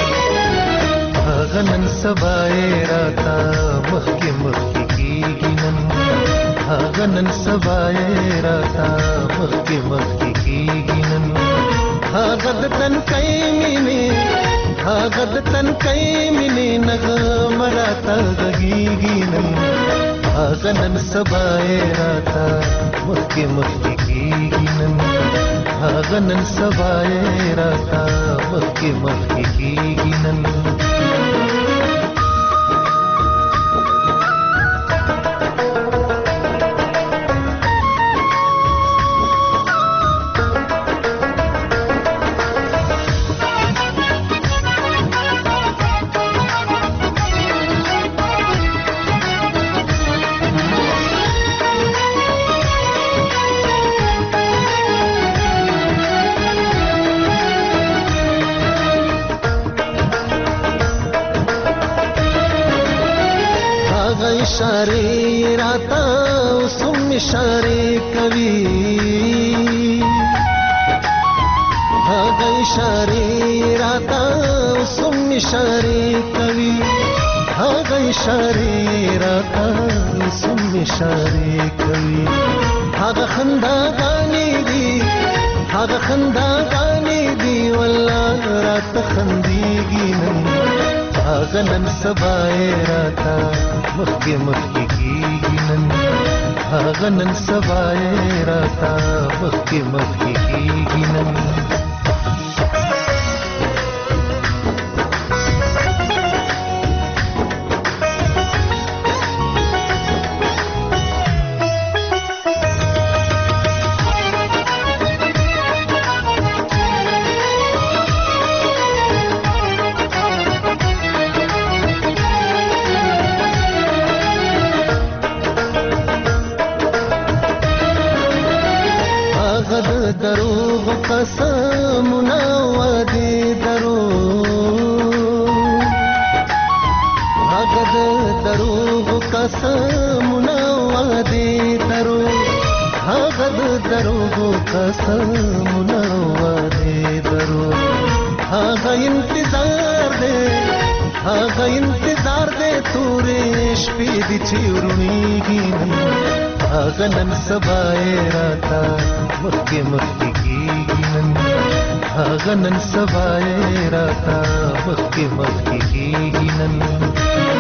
هغه نن سبا یې راته مخکې مخکې کېږي نن هغه نن سبا یې راته مخکې مخکې کېږي نن هغه د تنکۍ مینې هغه د تنکۍ مینې نغمه راته غږېږي نن هغه نن سبا یې راته مخکې مخکې کېږي نن هغه نن سبا یې راته مخکې مخکې کېږي نن اشاره راتا وسم اشاره کوي هغه اشاره راتا وسم اشاره کوي هغه اشاره راتا وسم اشاره کوي هغه خندا غاني دي هغه خندا غاني دي والله راته خنديږي نن هغه نن سبا یې راته مخکې مخکې کېږي نن هغه نن سبا یې راته مخکې مخکې کېږي نن دروغو قسمونه وعدې درو هغه انتظار دی هغه انتظار دی تورې شپې دي چې ورڼېږي هغه نن سبا یې راته مخکې مخکې کېږي نن هغه نن سبا یې راته مخکې مخکې کېږي نن